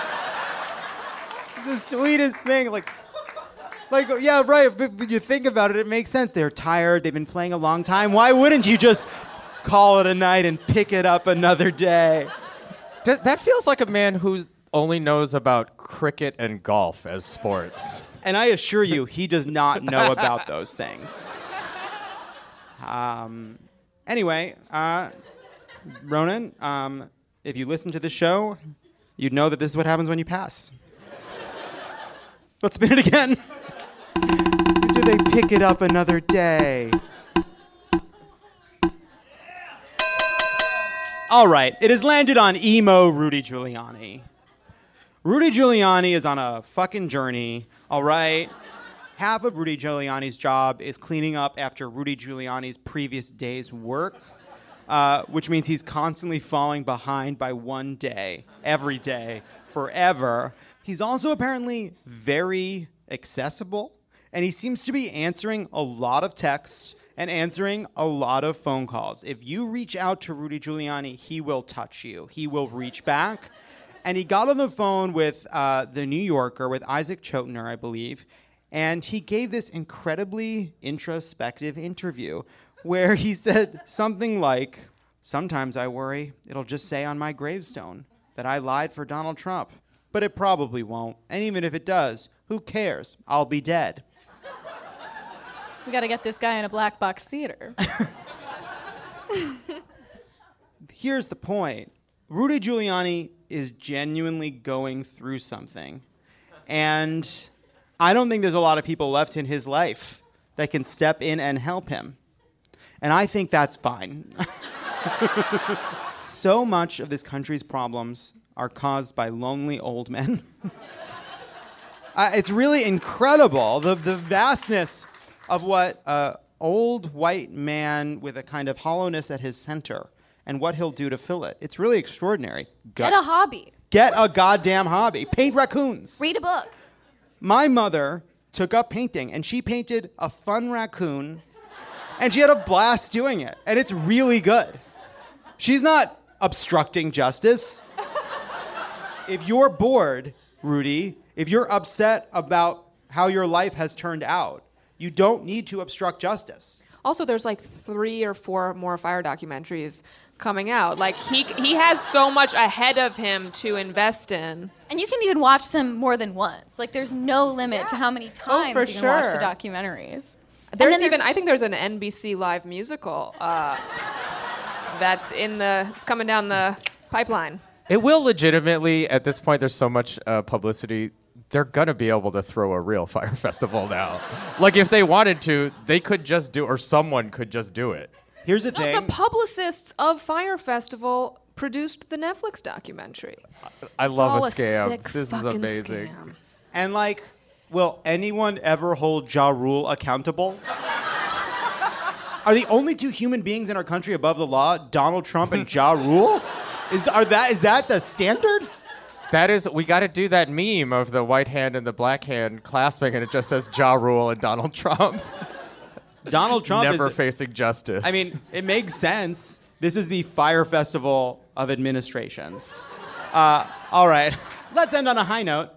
The sweetest thing, like... Like, yeah, right, but when you think about it, it makes sense. They're tired, they've been playing a long time. Why wouldn't you just call it a night and pick it up another day? D- that feels like a man who only knows about cricket and golf as sports. And I assure you, he does not know about those things. Um, anyway, uh, Ronan, um, if you listen to the show, you'd know that this is what happens when you pass. Let's spin it again. Do they pick it up another day? All right, it has landed on emo Rudy Giuliani. Rudy Giuliani is on a fucking journey, all right? Half of Rudy Giuliani's job is cleaning up after Rudy Giuliani's previous day's work, uh, which means he's constantly falling behind by one day, every day, forever. He's also apparently very accessible. And he seems to be answering a lot of texts and answering a lot of phone calls. If you reach out to Rudy Giuliani, he will touch you. He will reach back. And he got on the phone with uh, the New Yorker, with Isaac Chotiner, I believe, and he gave this incredibly introspective interview where he said something like, sometimes I worry it'll just say on my gravestone that I lied for Donald Trump. But it probably won't. And even if it does, who cares? I'll be dead. We got to get this guy in a black box theater. Here's the point. Rudy Giuliani is genuinely going through something. And I don't think there's a lot of people left in his life that can step in and help him. And I think that's fine. So much of this country's problems are caused by lonely old men. uh, it's really incredible, the, the vastness of what an old white man with a kind of hollowness at his center and what he'll do to fill it. It's really extraordinary. Get a hobby. Get a goddamn hobby. Paint raccoons. Read a book. My mother took up painting, and she painted a fun raccoon, and she had a blast doing it, and it's really good. She's not obstructing justice. If you're bored, Rudy, if you're upset about how your life has turned out, you don't need to obstruct justice. Also, there's like three or four more fire documentaries coming out. Like he he has so much ahead of him to invest in. And you can even watch them more than once. Like there's no limit to how many times for you can watch sure. the documentaries. And There's then even I think there's an N B C Live musical uh, that's in the it's coming down the pipeline. It will legitimately, at this point, there's so much uh, publicity, they're going to be able to throw a real fire festival now. Like, if they wanted to, they could just do, or someone could just do it. Here's the No, thing. the publicists of Fire Festival produced the Netflix documentary. I It's love all a a scam. sick This is fucking amazing. scam. And like, will anyone ever hold Ja Rule accountable? Are the only two human beings in our country above the law Donald Trump and Ja Rule? Is are that is that the standard? That is, we got to do that meme of the white hand and the black hand clasping, and it just says Ja Rule and Donald Trump. Donald Trump never is the- facing justice. I mean, it makes sense. This is the Fire Festival of administrations. Uh, all right, let's end on a high note.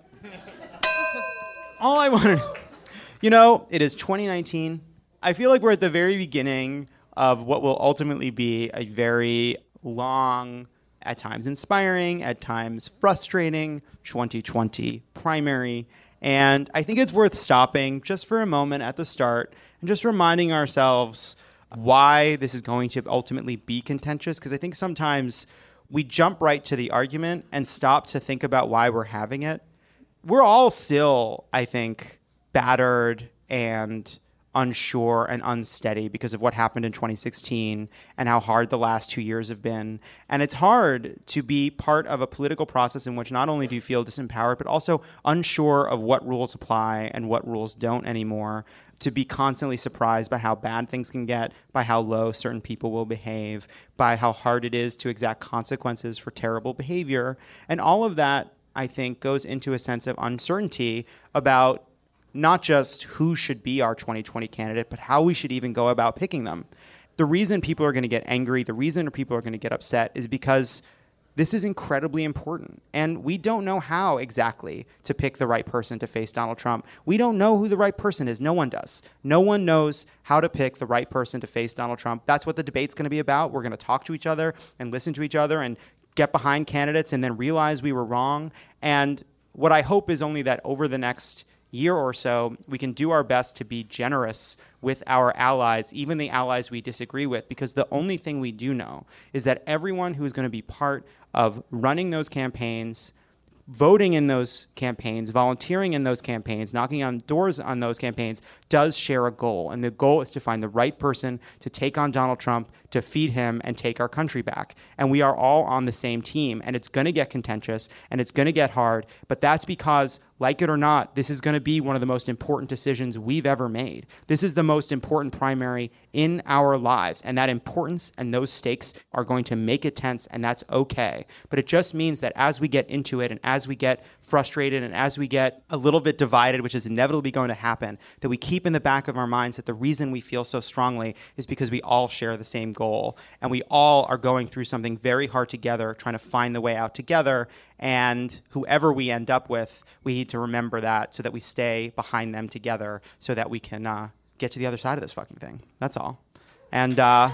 All I wanted, you know, it is twenty nineteen. I feel like we're at the very beginning of what will ultimately be a very long, at times inspiring, at times frustrating twenty twenty primary. And I think it's worth stopping just for a moment at the start and just reminding ourselves why this is going to ultimately be contentious. Because I think sometimes we jump right to the argument and stop to think about why we're having it. We're all still, I think, battered and unsure and unsteady because of what happened in twenty sixteen and how hard the last two years have been. And it's hard to be part of a political process in which not only do you feel disempowered, but also unsure of what rules apply and what rules don't anymore, to be constantly surprised by how bad things can get, by how low certain people will behave, by how hard it is to exact consequences for terrible behavior. And all of that, I think, goes into a sense of uncertainty about not just who should be our twenty twenty candidate, but how we should even go about picking them. The reason people are going to get angry, the reason people are going to get upset is because this is incredibly important. And we don't know how exactly to pick the right person to face Donald Trump. We don't know who the right person is. No one does. No one knows how to pick the right person to face Donald Trump. That's what the debate's going to be about. We're going to talk to each other and listen to each other and get behind candidates and then realize we were wrong. And what I hope is only that over the next year or so, we can do our best to be generous with our allies, even the allies we disagree with, because the only thing we do know is that everyone who is going to be part of running those campaigns, voting in those campaigns, volunteering in those campaigns, knocking on doors on those campaigns, does share a goal. And the goal is to find the right person to take on Donald Trump, to feed him, and take our country back. And we are all on the same team. And it's going to get contentious, and it's going to get hard. But that's because, like it or not, this is going to be one of the most important decisions we've ever made. This is the most important primary in our lives. And that importance and those stakes are going to make it tense, and that's okay. But it just means that as we get into it and as we get frustrated and as we get a little bit divided, which is inevitably going to happen, that we keep in the back of our minds that the reason we feel so strongly is because we all share the same goal. And we all are going through something very hard together, trying to find the way out together. And whoever we end up with, we need to remember that so that we stay behind them together so that we can uh, get to the other side of this fucking thing. That's all. And uh,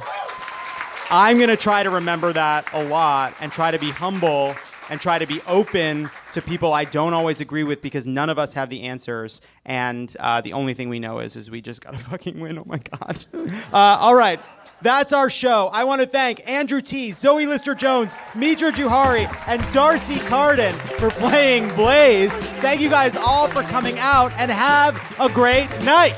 I'm going to try to remember that a lot and try to be humble and try to be open to people I don't always agree with, because none of us have the answers. And uh, the only thing we know is, is we just got to fucking win. Oh, my God. Uh, all right. That's our show. I want to thank Andrew T., Zoe Lister-Jones, Mitra Juhari, and Darcy Carden for playing Blaze. Thank you guys all for coming out, and have a great night.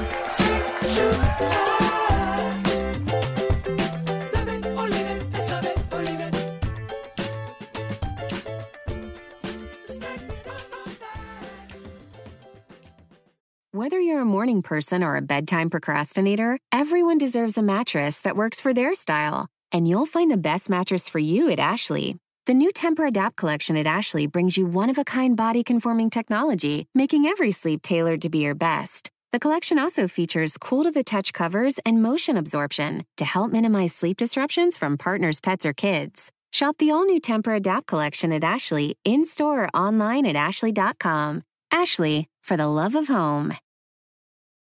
Whether you're a morning person or a bedtime procrastinator, everyone deserves a mattress that works for their style. And you'll find the best mattress for you at Ashley. The new Tempur-Adapt collection at Ashley brings you one-of-a-kind body-conforming technology, making every sleep tailored to be your best. The collection also features cool-to-the-touch covers and motion absorption to help minimize sleep disruptions from partners, pets, or kids. Shop the all-new Tempur-Adapt collection at Ashley, in-store or online at ashley dot com. Ashley, for the love of home.